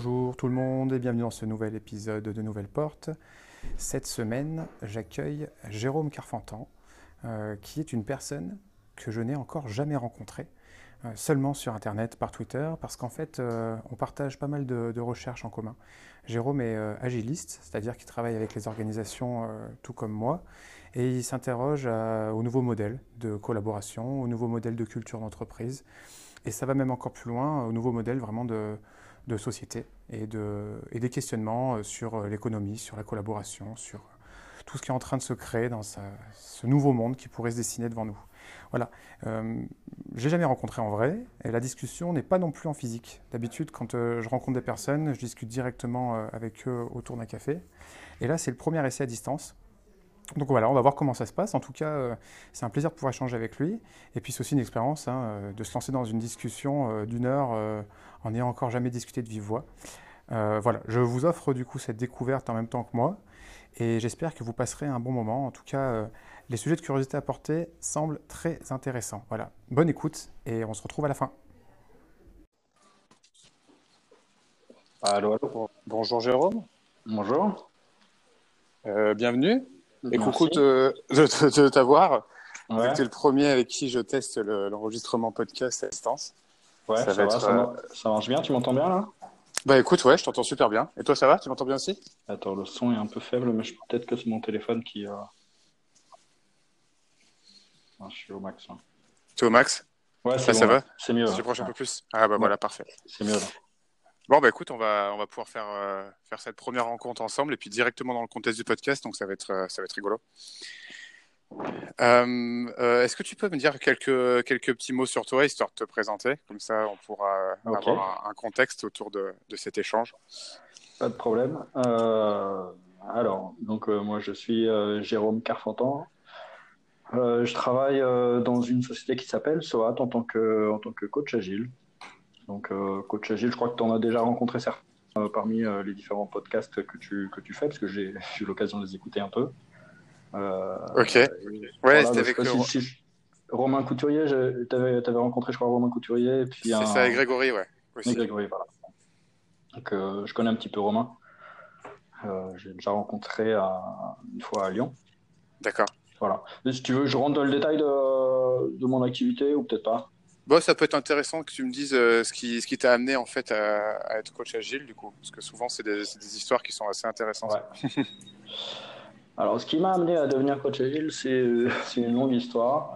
Bonjour tout le monde et bienvenue dans ce nouvel épisode de Nouvelle Porte. Cette semaine, j'accueille Jérôme Carfentan, qui est une personne que je n'ai encore jamais rencontrée, seulement sur Internet, par Twitter, parce qu'en fait, on partage pas mal de recherches en commun. Jérôme est agiliste, c'est-à-dire qu'il travaille avec les organisations tout comme moi, et il s'interroge aux nouveaux modèles de collaboration, aux nouveaux modèles de culture d'entreprise, et ça va même encore plus loin, aux nouveaux modèles vraiment de société et des questionnements sur l'économie, sur la collaboration, sur tout ce qui est en train de se créer dans ce nouveau monde qui pourrait se dessiner devant nous. Voilà. Je l'ai jamais rencontré en vrai et la discussion n'est pas non plus en physique. D'habitude, quand je rencontre des personnes, je discute directement avec eux autour d'un café. Et là, c'est le premier essai à distance. Donc voilà, on va voir comment ça se passe. En tout cas, c'est un plaisir de pouvoir échanger avec lui. Et puis c'est aussi une expérience de se lancer dans une discussion d'une heure en n'ayant encore jamais discuté de vive voix. Voilà, je vous offre du coup cette découverte en même temps que moi. Et j'espère que vous passerez un bon moment. En tout cas, les sujets de curiosité apportés semblent très intéressants. Voilà, bonne écoute et on se retrouve à la fin. Allô, allô. Bonjour Jérôme, Bonjour. bienvenue et coucou Merci. de t'avoir, vu que Ouais, tu es le premier avec qui je teste l'enregistrement podcast à distance. ouais, Ça va ça va, être... ça marche bien. Tu m'entends bien là? Bah écoute, ouais, je t'entends super bien. Et toi, ça va? Tu m'entends bien aussi? Attends, le son est un peu faible, mais peut-être que c'est mon téléphone qui. Ah, je suis au max là. Tu es au max? Ouais, c'est Là, bon ça là. va? C'est mieux Tu là. t'approches un Ouais, peu plus? Ah bah ouais, voilà, parfait. c'est mieux là. Bon, bah écoute, on va pouvoir faire cette première rencontre ensemble et puis directement dans le contexte du podcast, donc ça va être rigolo. Est-ce que tu peux me dire quelques petits mots sur toi, histoire de te présenter? Comme ça, on pourra Ok, avoir un contexte autour de cet échange. pas de problème. Alors, donc moi je suis Jérôme Carfentan. Je travaille dans une société qui s'appelle SOAT en tant que coach agile. Donc, coach agile, je crois que tu en as déjà rencontré certains parmi les différents podcasts que tu fais, parce que j'ai eu l'occasion de les écouter un peu. Euh, Ok. Ouais, voilà, c'était donc, je sais avec pas Romain Couturier, tu avais rencontré, je crois, Romain Couturier, et puis c'est ça, avec Grégory, ouais, et aussi. Grégory, voilà. Donc, je connais un petit peu Romain. J'ai déjà rencontré une fois à Lyon. D'accord. Voilà. Mais si tu veux, je rentre dans le détail de mon activité ou peut-être pas. Bon, ça peut être intéressant que tu me dises ce qui t'a amené en fait à être coach agile, du coup, parce que souvent c'est des histoires qui sont assez intéressantes. Ouais. Alors, ce qui m'a amené à devenir coach agile, c'est une longue histoire.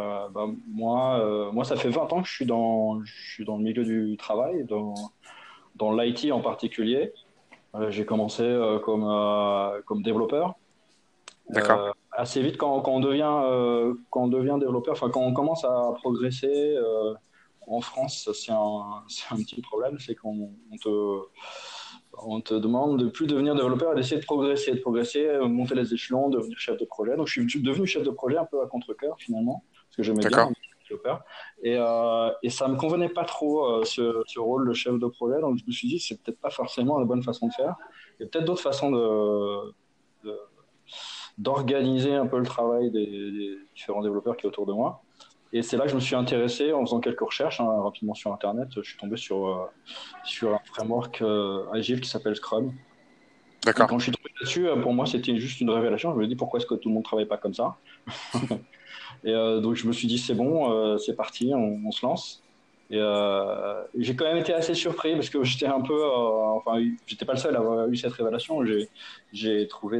Moi, ça fait 20 ans que je suis dans le milieu du travail, dans l'IT en particulier. J'ai commencé comme développeur. D'accord. Assez vite, quand on devient développeur, enfin, quand on commence à progresser en France, c'est un petit problème, c'est qu'on te demande de plus devenir développeur et d'essayer de progresser, monter les échelons, devenir chef de projet. Donc, je suis devenu chef de projet un peu à contre-cœur finalement, parce que j'aimais bien D'accord. être développeur. Et ça me convenait pas trop ce rôle de chef de projet. Donc, je me suis dit, c'est peut-être pas forcément la bonne façon de faire. Il y a peut-être d'autres façons de- d'organiser un peu le travail des différents développeurs qui est autour de moi. Et c'est là que je me suis intéressé en faisant quelques recherches rapidement sur Internet. Je suis tombé sur un framework agile qui s'appelle Scrum. Et D'accord. quand je suis tombé là-dessus, pour moi, c'était juste une révélation. Je me dis pourquoi est-ce que tout le monde ne travaille pas comme ça. Et donc, je me suis dit, c'est bon, c'est parti, on se lance. Et j'ai quand même été assez surpris parce que j'étais un peu. Enfin, j'étais pas le seul à avoir eu cette révélation. J'ai trouvé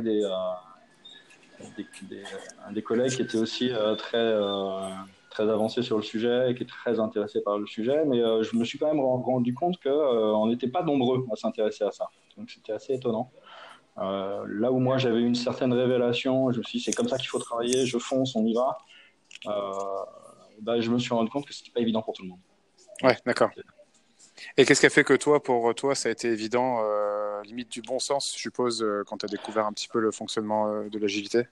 des collègues qui étaient aussi très avancés sur le sujet et qui étaient très intéressés par le sujet. Mais je me suis quand même rendu compte qu'on n'était pas nombreux à s'intéresser à ça. Donc, c'était assez étonnant. Là où moi j'avais une certaine révélation, je me suis dit c'est comme ça qu'il faut travailler, je fonce, on y va. Je me suis rendu compte que c'était pas évident pour tout le monde. Ouais, d'accord. Et qu'est-ce qui a fait que pour toi, ça a été évident, limite du bon sens, je suppose, quand tu as découvert un petit peu le fonctionnement de l'agilité?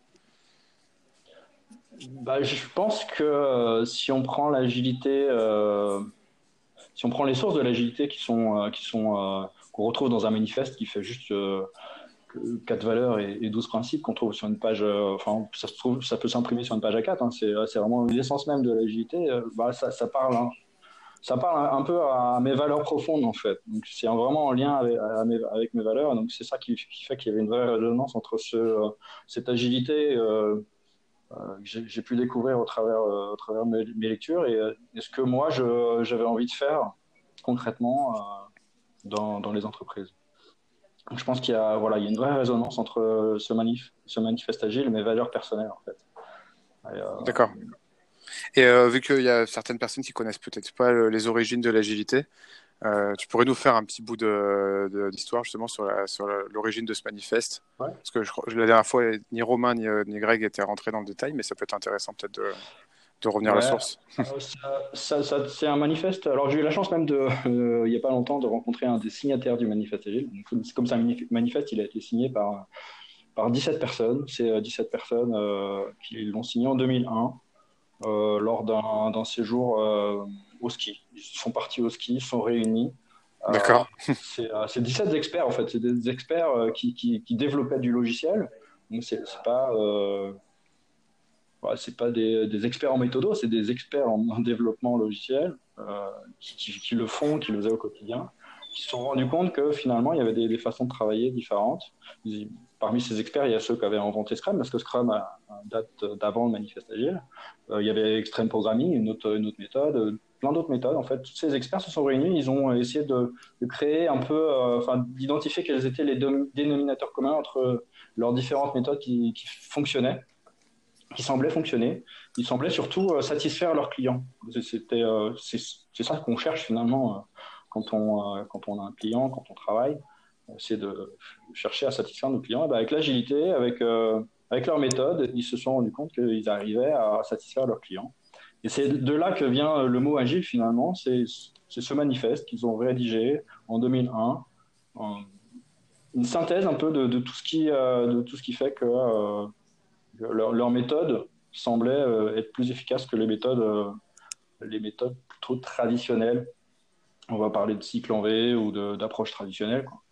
Je pense que si on prend l'agilité, si on prend les sources de l'agilité qu'on retrouve dans un manifeste qui fait juste 4 valeurs et 12 principes qu'on trouve sur une page, enfin ça peut s'imprimer sur une page A4, hein, c'est vraiment l'essence même de l'agilité, ça parle, hein. ça parle un peu à mes valeurs profondes en fait. Donc c'est vraiment en lien avec mes valeurs. Donc c'est ça qui fait qu'il y avait une vraie résonance entre cette agilité que j'ai pu découvrir au travers de mes lectures et ce que moi j'avais envie de faire concrètement dans les entreprises. Donc, je pense qu'il y a une vraie résonance entre ce manifeste agile et mes valeurs personnelles en fait. Et, D'accord. Et vu qu'il y a certaines personnes qui connaissent peut-être pas les origines de l'agilité, tu pourrais nous faire un petit bout d'histoire justement sur l'origine de ce manifeste? ouais. Parce que la dernière fois, ni Romain ni Greg étaient rentrés dans le détail, mais ça peut être intéressant peut-être de revenir à la Ouais, source. c'est un manifeste. Alors j'ai eu la chance même il n'y a pas longtemps de rencontrer un des signataires du manifeste agile. Donc, comme c'est un manifeste, il a été signé par 17 personnes. C'est 17 personnes qui l'ont signé en 2001 lors d'un séjour au ski. Ils sont partis au ski, ils sont réunis. Euh, D'accord. c'est 17 experts en fait. C'est des experts qui développaient du logiciel. Donc c'est pas c'est pas des experts en méthodo, c'est des experts en développement logiciel qui le font, qui le faisaient au quotidien, qui se sont rendus compte que finalement il y avait des façons de travailler différentes. Parmi ces experts, il y a ceux qui avaient inventé Scrum, parce que Scrum date d'avant le manifeste agile. Il y avait Extreme Programming, une autre méthode, plein d'autres méthodes. En fait, tous ces experts se sont réunis, ils ont essayé de créer un peu, d'identifier quels étaient les dénominateurs communs entre leurs différentes méthodes qui fonctionnaient, qui semblaient fonctionner. Ils semblaient surtout satisfaire leurs clients. C'est ça qu'on cherche finalement quand on a un client, quand on travaille. C'est de chercher à satisfaire nos clients. Et ben avec l'agilité, avec leur méthode, ils se sont rendus compte qu'ils arrivaient à satisfaire leurs clients. Et c'est de là que vient le mot agile finalement. C'est ce manifeste qu'ils ont rédigé en 2001. Une synthèse un peu de tout ce qui fait que leur méthode semblait être plus efficace que les méthodes plutôt traditionnelles. On va parler de cycle en V ou d'approche traditionnelle, quoi.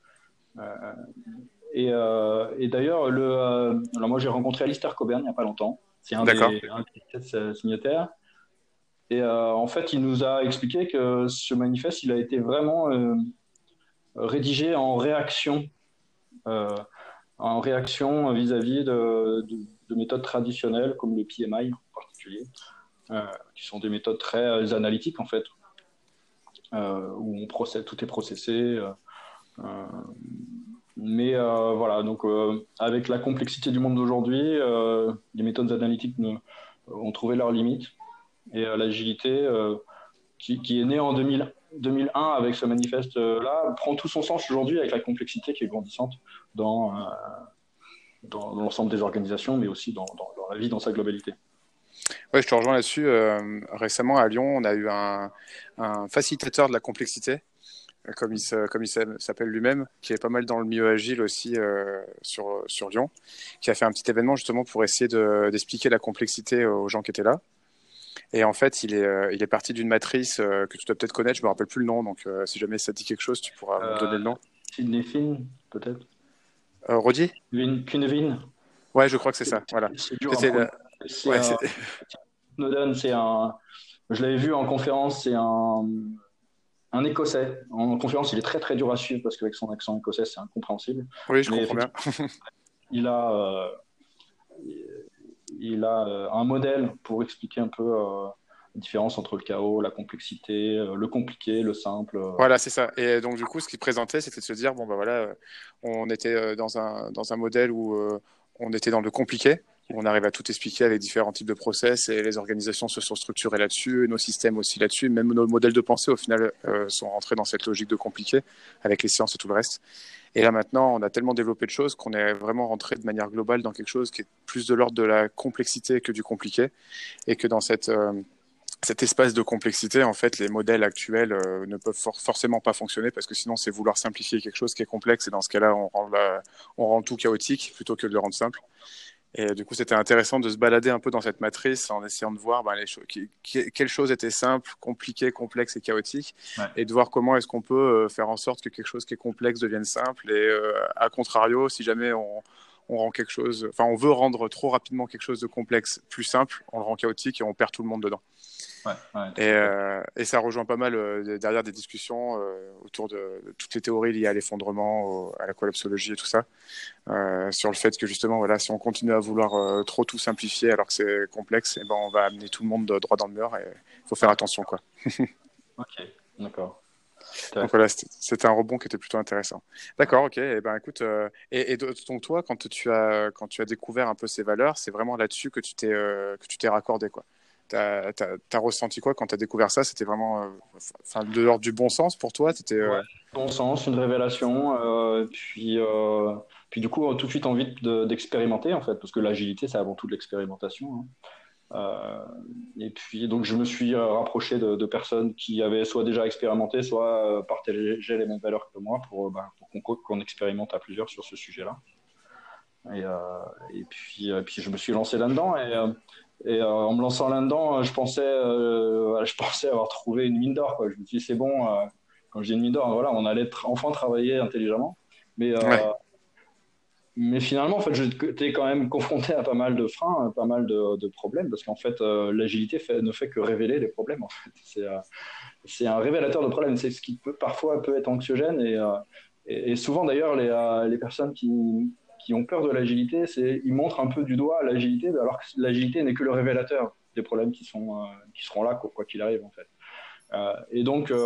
Et d'ailleurs, alors moi j'ai rencontré Alistair Cockburn il n'y a pas longtemps. C'est un D'accord. des signataires. Et en fait, il nous a expliqué que ce manifeste, il a été vraiment rédigé euh, en réaction vis-à-vis de méthodes traditionnelles comme le PMI en particulier, qui sont des méthodes très analytiques en fait, où tout est processé. Mais voilà, donc avec la complexité du monde d'aujourd'hui, les méthodes analytiques ont trouvé leurs limites. Et l'agilité, qui est née en 2001 avec ce manifeste-là, prend tout son sens aujourd'hui avec la complexité qui est grandissante dans l'ensemble des organisations, mais aussi dans la vie dans sa globalité. Ouais, je te rejoins là-dessus. Récemment, à Lyon, on a eu un facilitateur de la complexité, comme il s'appelle lui-même, qui est pas mal dans le milieu agile aussi sur Lyon, qui a fait un petit événement justement pour essayer d'expliquer la complexité aux gens qui étaient là. Et en fait, il est parti d'une matrice que tu dois peut-être connaître, je me rappelle plus le nom, donc si jamais ça te dit quelque chose, tu pourras me donner le nom. Sidney Finn, peut-être. Roddy? Kunevin. Ouais, je crois que c'est ça. Voilà. C'est dur C'était à prononcer. Snowden, je l'avais vu en conférence, c'est un Écossais. En conférence, il est très très dur à suivre parce qu'avec son accent écossais, c'est incompréhensible. Oui, je Mais comprends bien. il a, un modèle pour expliquer un peu la différence entre le chaos, la complexité, le compliqué, le simple. Voilà, c'est ça. Et donc, du coup, ce qu'il présentait, c'était de se dire, bon, bah voilà, on était dans un modèle où on était dans le compliqué, où on arrive à tout expliquer avec différents types de process, et les organisations se sont structurées là-dessus, nos systèmes aussi là-dessus, même nos modèles de pensée, au final, sont rentrés dans cette logique de compliqué, avec les sciences et tout le reste. Et là, maintenant, on a tellement développé de choses qu'on est vraiment rentré de manière globale dans quelque chose qui est plus de l'ordre de la complexité que du compliqué, et que dans cet espace de complexité, en fait, les modèles actuels ne peuvent forcément pas fonctionner parce que sinon, c'est vouloir simplifier quelque chose qui est complexe et dans ce cas-là, on rend tout chaotique plutôt que de le rendre simple. Et du coup, c'était intéressant de se balader un peu dans cette matrice en essayant de voir quelles choses étaient simples, compliquées, complexes et chaotiques, Ouais. et de voir comment est-ce qu'on peut faire en sorte que quelque chose qui est complexe devienne simple. Et à contrario, si jamais on rend quelque chose, on veut rendre trop rapidement quelque chose de complexe plus simple, on le rend chaotique et on perd tout le monde dedans. Ouais, ouais, Et, tout à fait. et ça rejoint pas mal derrière des discussions autour de toutes les théories liées à l'effondrement, à la collapsologie et tout ça, sur le fait que justement, voilà, si on continue à vouloir trop tout simplifier alors que c'est complexe, et ben on va amener tout le monde droit dans le mur et il faut faire Ouais, attention, quoi. ok, d'accord. Donc Intéressant. voilà, c'était un rebond qui était plutôt intéressant. D'accord, ok. Et ben écoute, donc toi, quand tu as découvert un peu ces valeurs, c'est vraiment là-dessus que tu t'es raccordé, quoi. T'as ressenti quoi quand tu as découvert ça? C'était vraiment, enfin, de l'ordre du bon sens pour toi? T'étais, Ouais, bon sens, une révélation, puis du coup, tout de suite envie d'expérimenter, en fait, parce que l'agilité, c'est avant tout de l'expérimentation, hein. Et puis, donc, je me suis rapproché de personnes qui avaient soit déjà expérimenté, soit partageaient les mêmes valeurs que moi pour qu'on expérimente à plusieurs sur ce sujet-là. Et, euh, puis, je me suis lancé là-dedans. En me lançant là-dedans, je pensais avoir trouvé une mine d'or, quoi. Je me suis dit, c'est bon, quand j'ai une mine d'or, voilà, on allait enfin travailler intelligemment. Mais, ouais. euh, mais finalement, en fait, j'étais quand même confronté à pas mal de freins, pas mal de problèmes, parce qu'en fait, l'agilité ne fait que révéler les problèmes. En fait, c'est un révélateur de problèmes. C'est ce qui peut être anxiogène et souvent d'ailleurs les personnes qui ont peur de l'agilité, ils montrent un peu du doigt l'agilité, alors que l'agilité n'est que le révélateur des problèmes qui seront là quoi qu'il arrive en fait. Et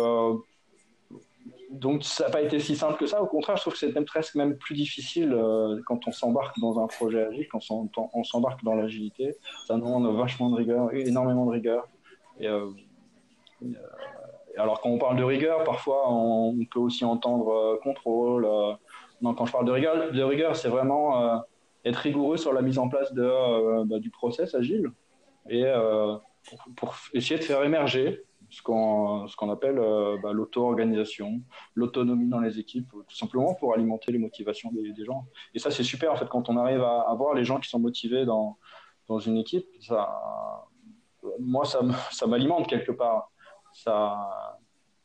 donc ça n'a pas été si simple que ça. Au contraire, je trouve que c'est presque même plus difficile quand on s'embarque dans un projet agile, quand on s'embarque dans l'agilité. Ça demande vachement de rigueur, énormément de rigueur. Et, euh, alors quand on parle de rigueur, parfois on peut aussi entendre contrôle. Non, quand je parle de rigueur, c'est vraiment être rigoureux sur la mise en place du process agile et pour essayer de faire émerger ce qu'on appelle l'auto-organisation, l'autonomie dans les équipes, tout simplement pour alimenter les motivations des gens. Et ça, c'est super en fait quand on arrive à voir les gens qui sont motivés dans une équipe. Moi, ça m'alimente quelque part. Ça,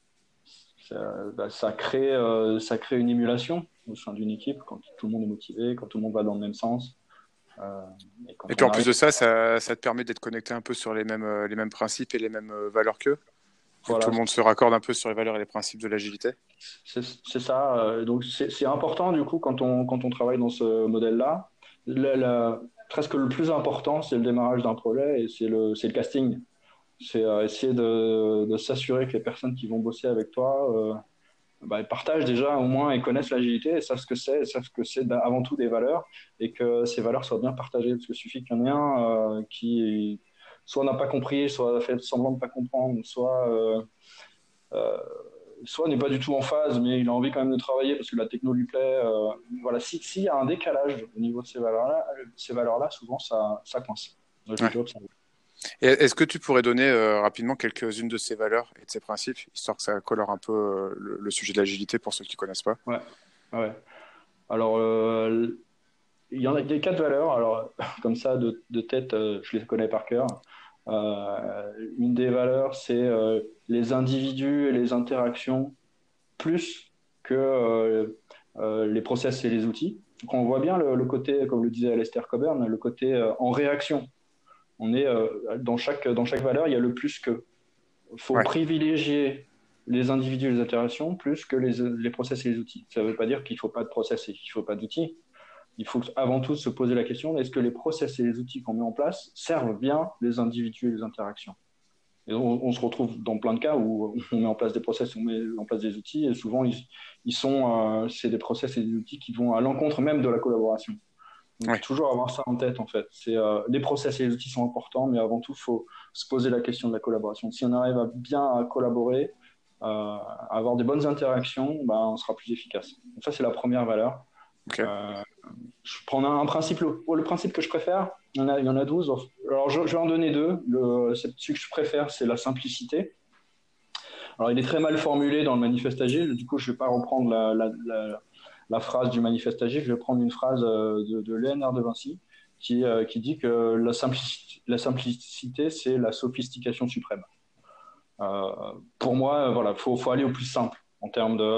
ça crée une émulation au sein d'une équipe quand tout le monde est motivé, quand tout le monde va dans le même sens. Euh, et Et quand puis on en plus arrive, de ça, ça te permet d'être connecté un peu sur les mêmes principes et les mêmes valeurs qu'eux, vu que tout voilà, le monde se raccorde un peu sur les valeurs et les principes de l'agilité. c'est ça. Donc c'est important du coup quand on travaille dans ce modèle-là. Presque le plus important, c'est le démarrage d'un projet et c'est le casting. C'est essayer de s'assurer que les personnes qui vont bosser avec toi ils partagent déjà au moins et connaissent l'agilité et savent que c'est avant tout des valeurs et que ces valeurs soient bien partagées. Parce qu'il suffit qu'il y en ait un qui soit n'a pas compris, soit fait semblant de ne pas comprendre, euh, soit n'est pas du tout en phase, mais il a envie quand même de travailler parce que la techno lui plaît. Voilà, s'il y a un décalage au niveau de ces valeurs-là, souvent ça coince. Moi, je l'ai Ouais. déjà observé. Et est-ce que tu pourrais donner rapidement quelques-unes de ces valeurs et de ces principes, histoire que ça colore un peu le sujet de l'agilité pour ceux qui connaissent pas? Ouais, ouais. Alors, il y en a des quatre valeurs. Alors, comme ça, de tête, je les connais par cœur. Une des valeurs, c'est les individus et les interactions plus que les process et les outils. Donc, on voit bien le côté, comme le disait Aleister Coburn, le côté en réaction. On est dans chaque valeur, il y a le plus que. Il faut Ouais. privilégier les individus et les interactions plus que les process et les outils. Ça ne veut pas dire qu'il ne faut pas de process et qu'il ne faut pas d'outils. Il faut avant tout se poser la question, est-ce que les process et les outils qu'on met en place servent bien les individus et les interactions? Et on se retrouve dans plein de cas où on met en place des process, on met en place des outils, et souvent c'est des process et des outils qui vont à l'encontre même de la collaboration. Donc Ouais. toujours avoir ça en tête en fait. Les process et les outils sont importants, mais avant tout, il faut se poser la question de la collaboration. Si on arrive à bien à collaborer, à avoir des bonnes interactions, on sera plus efficace. Donc ça c'est la première valeur. Ok. Euh, je prends un principe, le principe que je préfère, il y en a 12. Alors, je vais en donner deux. Celui que je préfère, c'est la simplicité. Alors, il est très mal formulé dans le manifeste agile. Du coup, je ne vais pas reprendre la phrase du manifeste agile. Je vais prendre une phrase de Léonard de Vinci qui dit que la simplicité, c'est la sophistication suprême. Pour moi, voilà, faut aller au plus simple en termes de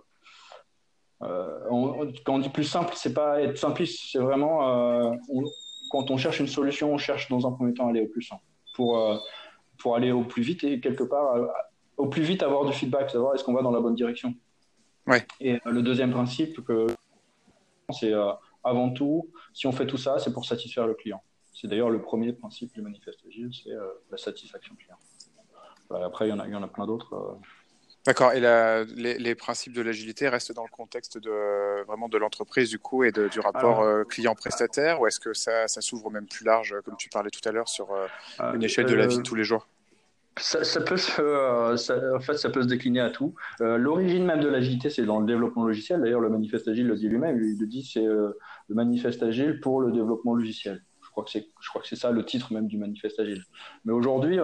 quand on dit plus simple, c'est pas être simpliste, c'est vraiment quand on cherche une solution, on cherche dans un premier temps à aller au plus simple pour aller au plus vite et quelque part, au plus vite avoir du feedback, savoir est-ce qu'on va dans la bonne direction. Ouais. Et le deuxième principe, c'est avant tout, si on fait tout ça, c'est pour satisfaire le client. C'est d'ailleurs le premier principe du manifeste agile, c'est la satisfaction client. Après, il y en a plein d'autres. D'accord. Et les principes de l'agilité restent dans le contexte vraiment de l'entreprise du coup et du rapport client-prestataire, ou est-ce que ça s'ouvre même plus large, comme tu parlais tout à l'heure, sur une échelle de la vie de tous les jours? Ça peut en fait, ça peut se décliner à tout. L'origine même de l'agilité, c'est dans le développement logiciel. D'ailleurs, le manifeste agile le dit lui-même. Il le dit, c'est le manifeste agile pour le développement logiciel. Je crois que c'est ça le titre même du manifeste agile. Mais aujourd'hui,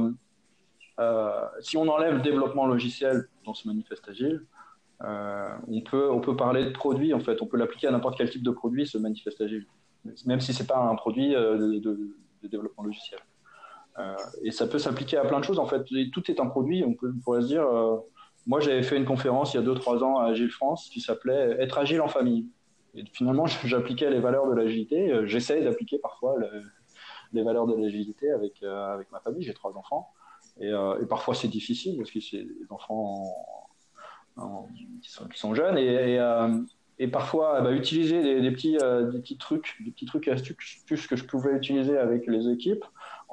si on enlève le développement logiciel dans ce manifeste agile, on peut parler de produit, en fait. On peut l'appliquer à n'importe quel type de produit, ce manifeste agile, même si ce n'est pas un produit de développement logiciel. Et ça peut s'appliquer à plein de choses, en fait. Et tout est un produit. On pourrait se dire, moi, j'avais fait une conférence il y a 2-3 ans à Agile France qui s'appelait « Être agile en famille ». Et finalement, j'appliquais les valeurs de l'agilité. J'essaie d'appliquer parfois les valeurs de l'agilité avec ma famille. J'ai 3 enfants. Et parfois, c'est difficile parce que c'est des enfants qui sont jeunes. Et parfois, utiliser des petits trucs et astuces que je pouvais utiliser avec les équipes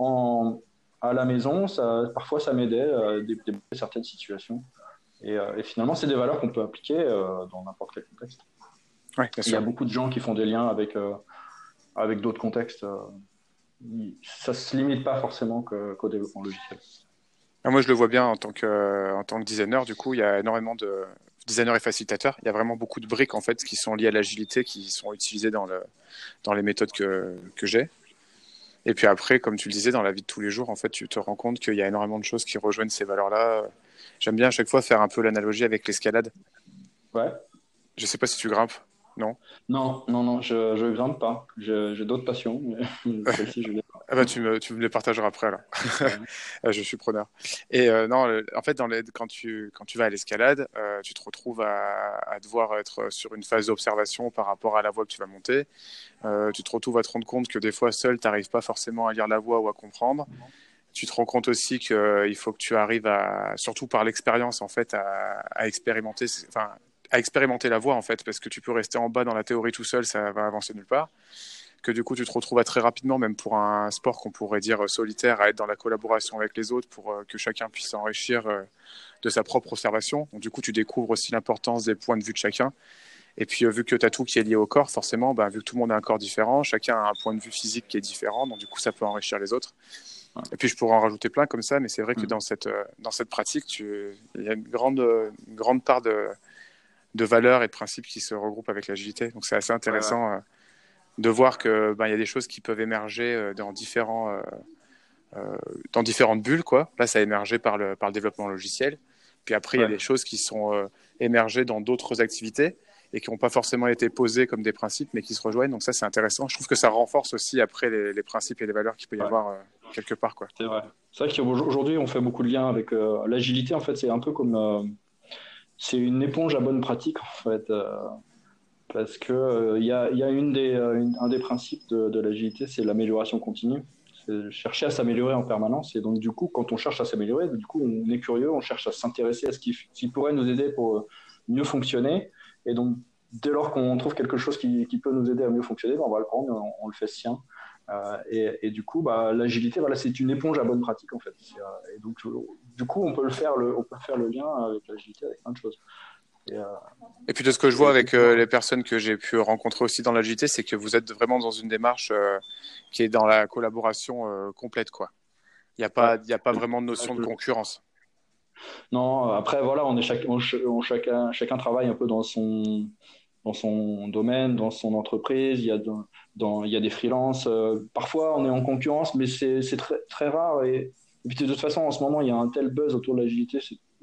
à la maison, parfois, ça m'aidait à débloquer certaines situations. Et finalement, c'est des valeurs qu'on peut appliquer dans n'importe quel contexte. Oui, bien sûr. Il y a beaucoup de gens qui font des liens avec d'autres contextes. Ça ne se limite pas forcément qu'au développement logiciel. Moi, je le vois bien en tant que designer. Du coup, il y a énormément de designers et facilitateurs. Il y a vraiment beaucoup de briques en fait qui sont liées à l'agilité, qui sont utilisées dans les méthodes que j'ai. Et puis après, comme tu le disais, dans la vie de tous les jours, en fait, tu te rends compte qu'il y a énormément de choses qui rejoignent ces valeurs-là. J'aime bien à chaque fois faire un peu l'analogie avec l'escalade. Ouais. Je sais pas si tu grimpes, non? Non, je grimpe pas. J'ai d'autres passions, mais celle-ci, je l'ai pas. Ah bah tu me les partageras après alors. Je suis preneur. Et non, en fait, quand tu vas à l'escalade, tu te retrouves à devoir être sur une phase d'observation par rapport à la voie que tu vas monter. Tu te retrouves à te rendre compte que des fois, seul, tu n'arrives pas forcément à lire la voie ou à comprendre. Tu te rends compte aussi qu'il faut que tu arrives surtout par l'expérience, en fait, à expérimenter, enfin, à expérimenter la voie, en fait, parce que tu peux rester en bas dans la théorie tout seul, ça va avancer nulle part. Que du coup, tu te retrouves à très rapidement, même pour un sport qu'on pourrait dire solitaire, à être dans la collaboration avec les autres pour que chacun puisse s'enrichir de sa propre observation. Donc, du coup, tu découvres aussi l'importance des points de vue de chacun. Et puis, vu que tu as tout qui est lié au corps, forcément, vu que tout le monde a un corps différent, chacun a un point de vue physique qui est différent, donc du coup, ça peut enrichir les autres. Et puis, je pourrais en rajouter plein comme ça, mais c'est vrai que dans cette pratique, il y a une grande part de valeurs et de principes qui se regroupent avec l'agilité. Donc, c'est assez intéressant de voir qu'il y a des choses qui peuvent émerger dans différentes bulles, quoi. Là, ça a émergé par le développement logiciel. Puis après, il y a des choses qui sont émergées dans d'autres activités et qui n'ont pas forcément été posées comme des principes, mais qui se rejoignent. Donc ça, c'est intéressant. Je trouve que ça renforce aussi après les principes et les valeurs qu'il peut y avoir quelque part, quoi. C'est vrai. C'est vrai qu'aujourd'hui, on fait beaucoup de liens avec l'agilité. En fait, c'est un peu comme c'est une éponge à bonne pratique, en fait. Parce que il y a un des principes de l'agilité, c'est l'amélioration continue. C'est chercher à s'améliorer en permanence. Et donc, du coup, quand on cherche à s'améliorer, du coup, on est curieux, on cherche à s'intéresser à ce qui pourrait nous aider pour mieux fonctionner. Et donc, dès lors qu'on trouve quelque chose qui peut nous aider à mieux fonctionner, on va le prendre, on le fait sien. Et du coup, l'agilité, c'est une éponge à bonne pratique, en fait. Et donc, du coup, on peut faire le lien avec l'agilité, avec plein de choses. Et puis de ce que je vois avec les personnes que j'ai pu rencontrer aussi dans l'agilité, c'est que vous êtes vraiment dans une démarche qui est dans la collaboration complète, quoi. Il n'y a pas vraiment de notion de concurrence. Non, après voilà, chacun travaille un peu dans son domaine, dans son entreprise. Il y a des freelances. Parfois, on est en concurrence, mais c'est très très rare. Et puis de toute façon, en ce moment, il y a un tel buzz autour de l'agilité.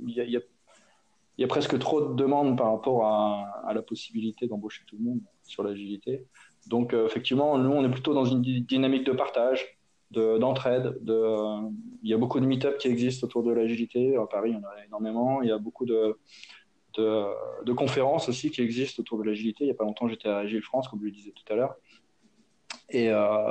Il y a presque trop de demandes par rapport à la possibilité d'embaucher tout le monde sur l'agilité. Donc, effectivement, nous, on est plutôt dans une dynamique de partage, d'entraide. Il y a beaucoup de meet-up qui existent autour de l'agilité. À Paris, il y en a énormément. Il y a beaucoup de conférences aussi qui existent autour de l'agilité. Il n'y a pas longtemps, j'étais à Agile France, comme je le disais tout à l'heure. Et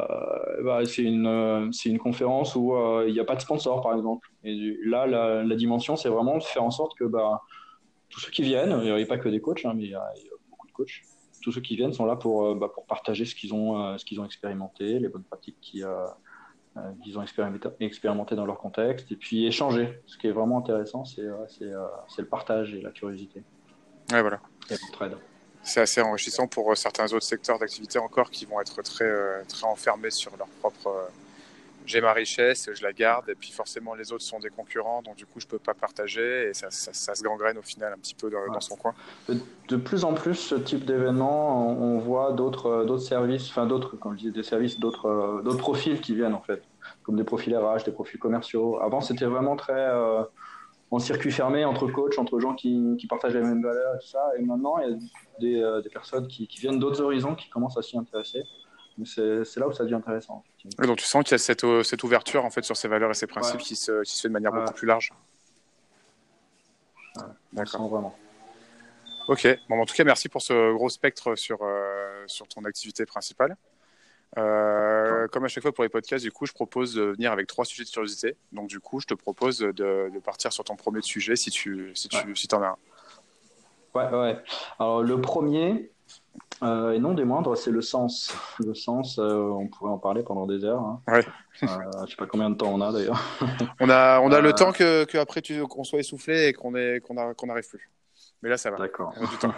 c'est une conférence où il n'y a pas de sponsor, par exemple. Et là, la dimension, c'est vraiment de faire en sorte que tous ceux qui viennent, il n'y a pas que des coachs, hein, mais il y a beaucoup de coachs, tous ceux qui viennent sont là pour partager ce qu'ils ont expérimenté, les bonnes pratiques qu'ils ont expérimenté dans leur contexte, et puis échanger. Ce qui est vraiment intéressant, c'est le partage et la curiosité. Ouais, voilà. Et l'entraide. C'est assez enrichissant pour certains autres secteurs d'activité encore qui vont être très enfermés sur leur propre j'ai ma richesse, je la garde, et puis forcément les autres sont des concurrents, donc du coup je peux pas partager, et ça se gangrène au final un petit peu dans son coin. De plus en plus, ce type d'événement, on voit d'autres services, enfin d'autres, comme je disais, des services, d'autres profils qui viennent en fait, comme des profils RH, des profils commerciaux. Avant, c'était vraiment très en circuit fermé entre coachs, entre gens qui partagent les mêmes valeurs et tout ça, et maintenant il y a des personnes qui viennent d'autres horizons qui commencent à s'y intéresser. C'est là où ça devient intéressant. Et donc tu sens qu'il y a cette ouverture en fait sur ces valeurs et ces principes qui se fait de manière beaucoup plus large. Ouais, d'accord. Vraiment. Ok. Bon, en tout cas, merci pour ce gros spectre sur ton activité principale. Comme à chaque fois pour les podcasts, du coup, je propose de venir avec 3 sujets de curiosité. Donc du coup, je te propose de partir sur ton premier sujet si t'en as un. Ouais. Alors le premier. Et non des moindres, c'est le sens. Le sens, on pourrait en parler pendant des heures. Hein. Ouais. Je sais pas combien de temps on a d'ailleurs. On a le temps que après qu'on soit essoufflé et qu'on n'arrive plus. Mais là, ça va. D'accord. On a du temps.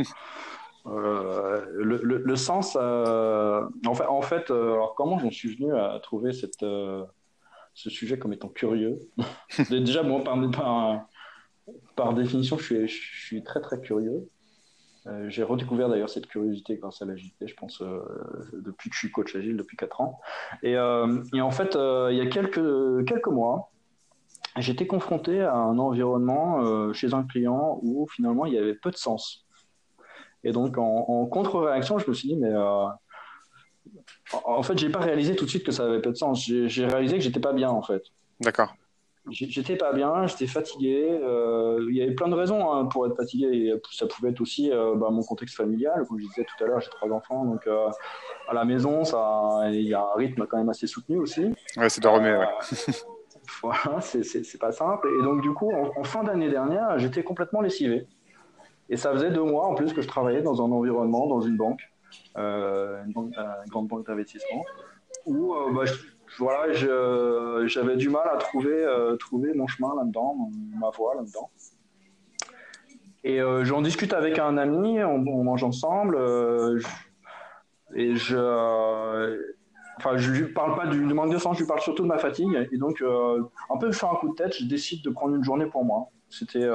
Le sens, en fait, alors comment j'en suis venu à trouver ce sujet comme étant curieux. Déjà, bon, par définition, je suis très très curieux. J'ai redécouvert d'ailleurs cette curiosité grâce à l'agilité, je pense, depuis que je suis coach agile, depuis 4 ans. Et en fait, il y a quelques mois, j'étais confronté à un environnement chez un client où finalement il y avait peu de sens. Et donc en contre-réaction, je me suis dit, mais en fait, j'ai pas réalisé tout de suite que ça avait peu de sens. J'ai réalisé que j'étais pas bien en fait. D'accord. J'étais pas bien, j'étais fatigué. Il y avait plein de raisons hein, pour être fatigué. Et ça pouvait être aussi mon contexte familial. Comme je disais tout à l'heure, j'ai 3 enfants, donc à la maison, il y a un rythme quand même assez soutenu aussi. Ouais, c'est dormir. Ouais. Voilà, c'est pas simple. Et donc du coup, en fin d'année dernière, j'étais complètement lessivé. Et ça faisait 2 mois en plus que je travaillais dans un environnement, dans une banque, une grande banque d'investissement, où voilà, j'avais du mal à trouver mon chemin là-dedans, ma voie là-dedans. Et j'en discute avec un ami, on mange ensemble, et je lui parle pas du manque de sens, je lui parle surtout de ma fatigue. Et donc, un peu sur un coup de tête, je décide de prendre une journée pour moi. C'était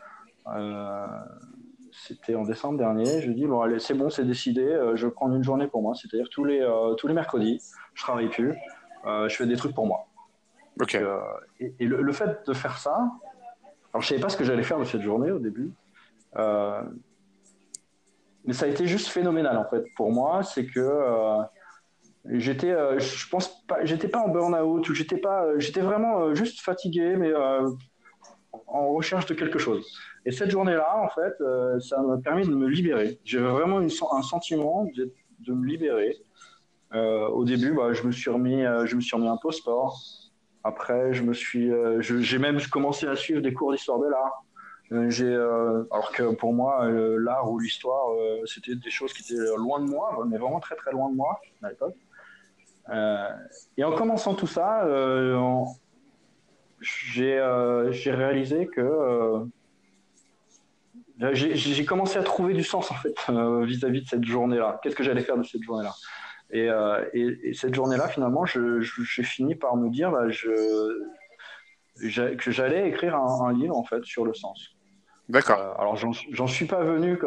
en décembre dernier. Je dis bon allez, c'est bon, c'est décidé. Je vais prendre une journée pour moi. C'est-à-dire tous les mercredis, je travaille plus. Je fais des trucs pour moi. Okay. Donc, et le fait de faire ça, alors je savais pas ce que j'allais faire de cette journée au début, mais ça a été juste phénoménal en fait pour moi. C'est que je pense pas, j'étais pas en burn-out ou j'étais vraiment juste fatigué, mais en recherche de quelque chose. Et cette journée-là, en fait, ça m'a permis de me libérer. J'ai vraiment un sentiment de me libérer. Au début, je me suis remis un peu au sport. Après, j'ai même commencé à suivre des cours d'histoire de l'art. Alors que pour moi, l'art ou l'histoire, c'était des choses qui étaient loin de moi, mais vraiment très très loin de moi à l'époque. Et en commençant tout ça, j'ai réalisé que j'ai commencé à trouver du sens en fait vis-à-vis de cette journée-là. Qu'est-ce que j'allais faire de cette journée-là? Et cette journée-là, finalement, j'ai fini par me dire que j'allais écrire un livre en fait sur le sens. D'accord. Alors j'en suis pas venu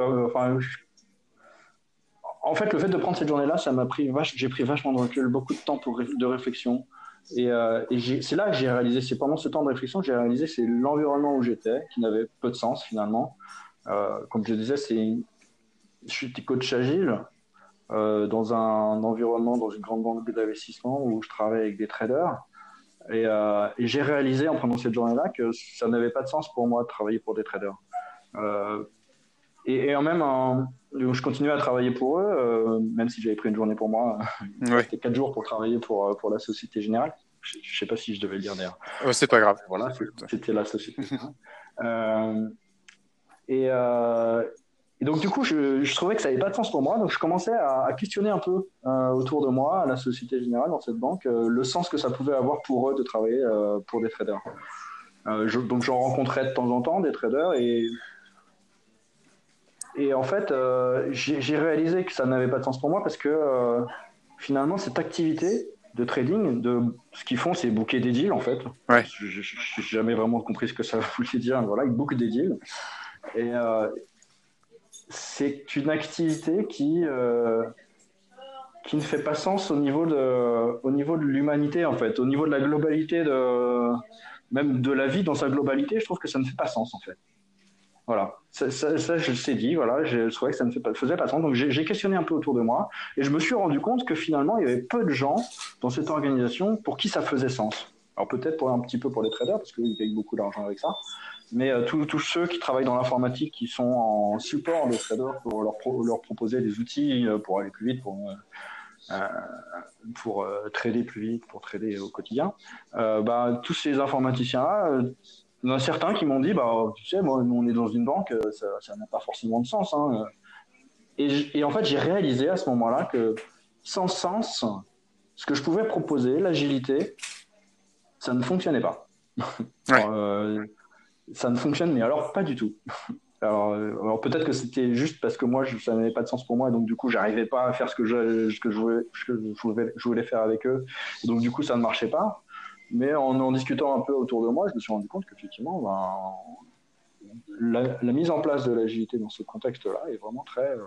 en fait, le fait de prendre cette journée-là, j'ai pris vachement de recul, beaucoup de temps de réflexion. Et c'est là que j'ai réalisé, c'est pendant ce temps de réflexion que j'ai réalisé c'est l'environnement où j'étais, qui n'avait peu de sens finalement. Comme je disais, je suis coach agile dans un environnement, dans une grande banque d'investissement où je travaille avec des traders. Et j'ai réalisé en prenant cette journée-là que ça n'avait pas de sens pour moi de travailler pour des traders. Et en même je continuais à travailler pour eux, même si j'avais pris une journée pour moi. Ouais. C'était 4 jours pour travailler pour la Société Générale. Je ne sais pas si je devais le dire d'ailleurs. C'est pas grave. Voilà, c'était la Société Générale. Et, euh, et donc, du coup, je trouvais que ça n'avait pas de sens pour moi. Donc, je commençais à questionner un peu autour de moi, à la Société Générale, dans cette banque, le sens que ça pouvait avoir pour eux de travailler pour des traders. Donc, j'en rencontrais de temps en temps des traders. Et en fait, j'ai réalisé que ça n'avait pas de sens pour moi parce que finalement, cette activité de trading, ce qu'ils font, c'est booker des deals, en fait. Ouais. Je n'ai jamais vraiment compris ce que ça voulait dire. Voilà, ils bookent des deals. Et c'est une activité qui ne fait pas sens au niveau de l'humanité, en fait. Au niveau de la globalité, même de la vie dans sa globalité, je trouve que ça ne fait pas sens, en fait. Voilà, ça je le sais dit, voilà, je trouvais que ça ne faisait pas sens. Donc j'ai questionné un peu autour de moi et je me suis rendu compte que finalement, il y avait peu de gens dans cette organisation pour qui ça faisait sens. Alors peut-être un petit peu pour les traders, parce qu'ils gagnent beaucoup d'argent avec ça, mais tous ceux qui travaillent dans l'informatique, qui sont en support des traders pour leur proposer des outils pour aller plus vite, pour trader plus vite, pour trader au quotidien, tous ces informaticiens-là, il y en a certains qui m'ont dit, tu sais, moi, on est dans une banque, ça n'a pas forcément de sens. Hein. Et en fait, j'ai réalisé à ce moment-là que sans sens, ce que je pouvais proposer, l'agilité, ça ne fonctionnait pas. Ouais. Ça ne fonctionne, mais alors pas du tout. Alors peut-être que c'était juste parce que moi, ça n'avait pas de sens pour moi, et donc du coup, j'arrivais pas à faire ce que je voulais faire avec eux. Et donc du coup, ça ne marchait pas. Mais en discutant un peu autour de moi, je me suis rendu compte qu'effectivement, la mise en place de l'agilité dans ce contexte-là est vraiment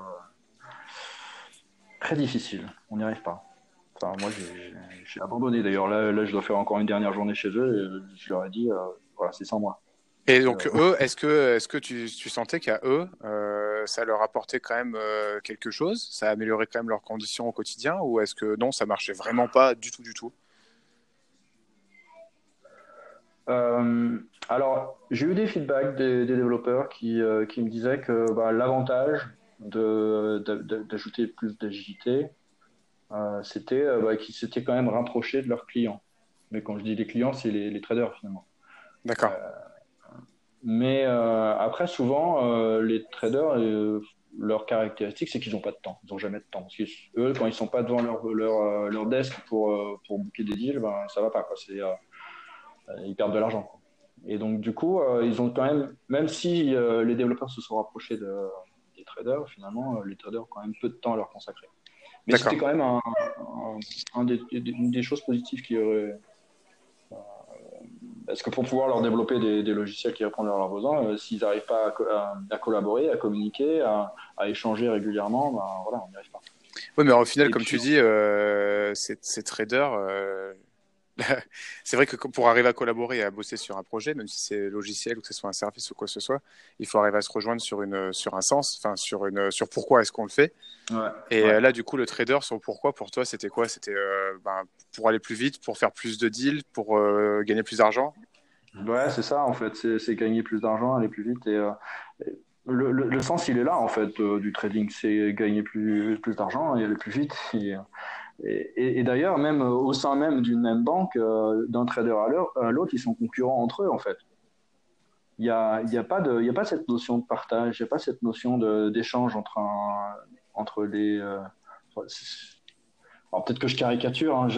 très difficile. On n'y arrive pas. Enfin, moi, j'ai abandonné. D'ailleurs, là, je dois faire encore une dernière journée chez eux. Et je leur ai dit, voilà, c'est sans moi. Et donc, eux, est-ce que tu sentais qu'à eux, ça leur apportait quand même quelque chose? Ça améliorait quand même leurs conditions au quotidien? Ou est-ce que non, ça marchait vraiment pas du tout, du tout? Alors, j'ai eu des feedbacks des développeurs qui me disaient que l'avantage d'ajouter plus d'agilité, c'était qu'ils s'étaient quand même rapprochés de leurs clients. Mais quand je dis les clients, c'est les traders finalement. D'accord. Mais après, souvent, les traders, leur caractéristique, c'est qu'ils n'ont pas de temps. Ils n'ont jamais de temps. Parce que eux, quand ils ne sont pas devant leur desk pour booker des deals, ça ne va pas, quoi. Ils perdent de l'argent, quoi. Et donc, du coup, ils ont quand même si les développeurs se sont rapprochés des traders, finalement, les traders ont quand même peu de temps à leur consacrer. Mais D'accord. c'était quand même une des choses positives qui aurait. Parce que pour pouvoir leur développer des logiciels qui répondent à leurs besoins, s'ils n'arrivent pas à collaborer, à communiquer, à échanger régulièrement, voilà, on n'y arrive pas. Oui, mais au final, Et comme puis, tu dis, ces traders, c'est vrai que pour arriver à collaborer et à bosser sur un projet, même si c'est logiciel ou que ce soit un service ou quoi que ce soit, il faut arriver à se rejoindre sur un sens, enfin sur pourquoi est-ce qu'on le fait. ouais, Et ouais. là, du coup, le trader, son pourquoi pour toi, c'était quoi? C'était pour aller plus vite, pour faire plus de deals, pour gagner plus d'argent? Ouais, c'est ça, en fait. C'est gagner plus d'argent, aller plus vite. Et le sens, il est là, en fait, du trading. C'est gagner plus d'argent et aller plus vite. Et d'ailleurs, même au sein même d'une même banque, d'un trader à l'autre, ils sont concurrents entre eux, en fait. Il y a pas cette notion de partage, il n'y a pas cette notion d'échange entre les. Alors peut-être que je caricature, hein,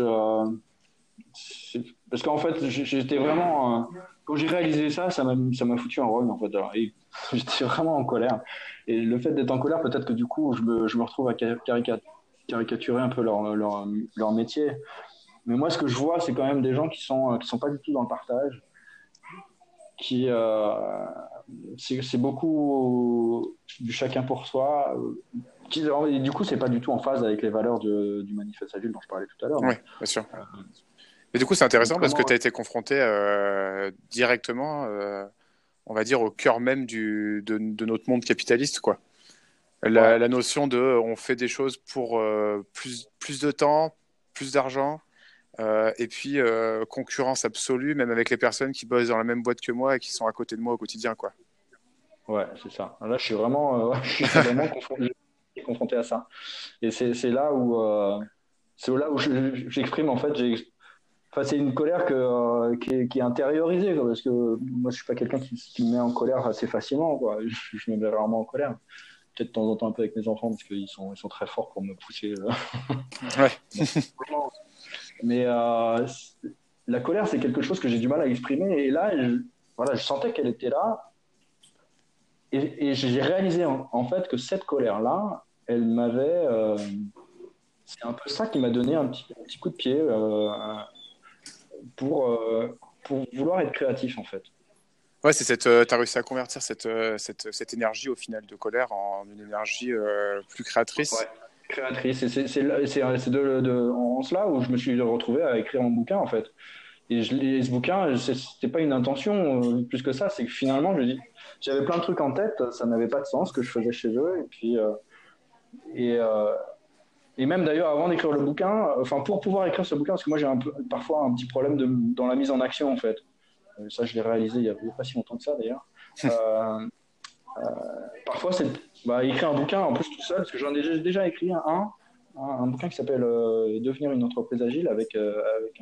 parce qu'en fait, j'étais vraiment. Quand j'ai réalisé ça, ça m'a foutu un rôle, en fait. Alors, et j'étais vraiment en colère. Et le fait d'être en colère, peut-être que du coup, je me retrouve à caricaturer un peu leur métier. Mais moi, ce que je vois, c'est quand même des gens qui sont pas du tout dans le partage, qui c'est beaucoup du chacun pour soi. Et du coup, c'est pas du tout en phase avec les valeurs du manifeste agile dont je parlais tout à l'heure. Oui, bien sûr. Mais du coup, c'est intéressant parce que tu as été confronté directement, on va dire, au cœur même de notre monde capitaliste, quoi. La notion de on fait des choses pour plus de temps, plus d'argent, et puis concurrence absolue, même avec les personnes qui bossent dans la même boîte que moi et qui sont à côté de moi au quotidien, quoi. Ouais, c'est ça. Là, je suis vraiment confondu. confronté à ça. Et c'est là où j'exprime en fait. Enfin, c'est une colère qui est intériorisée, quoi, parce que moi, je suis pas quelqu'un qui me met en colère assez facilement, quoi. Je me mets rarement en colère. Peut-être de temps en temps un peu avec mes enfants, parce qu'ils sont très forts pour me pousser. Ouais. Mais la colère, c'est quelque chose que j'ai du mal à exprimer. Et là, voilà, je sentais qu'elle était là. Et j'ai réalisé en fait que cette colère-là, elle m'avait. C'est un peu ça qui m'a donné un petit coup de pied pour, euh, pour vouloir être créatif, en fait. Ouais, t'as réussi à convertir cette énergie au final de colère en une énergie plus créatrice. Ouais, créatrice. Et c'est en cela où je me suis retrouvé à écrire mon bouquin, en fait. Et ce bouquin, c'était pas une intention plus que ça. C'est que finalement, j'avais plein de trucs en tête, ça n'avait pas de sens ce que je faisais chez eux. Et puis, et, euh, et même d'ailleurs, avant d'écrire le bouquin, enfin, pour pouvoir écrire ce bouquin, parce que moi, j'ai parfois un petit problème dans la mise en action, en fait. Ça, je l'ai réalisé il y a pas si longtemps que ça, d'ailleurs. Euh, Parfois, c'est écrire un bouquin en plus tout seul, parce que j'en ai déjà écrit un bouquin qui s'appelle Devenir une entreprise agile avec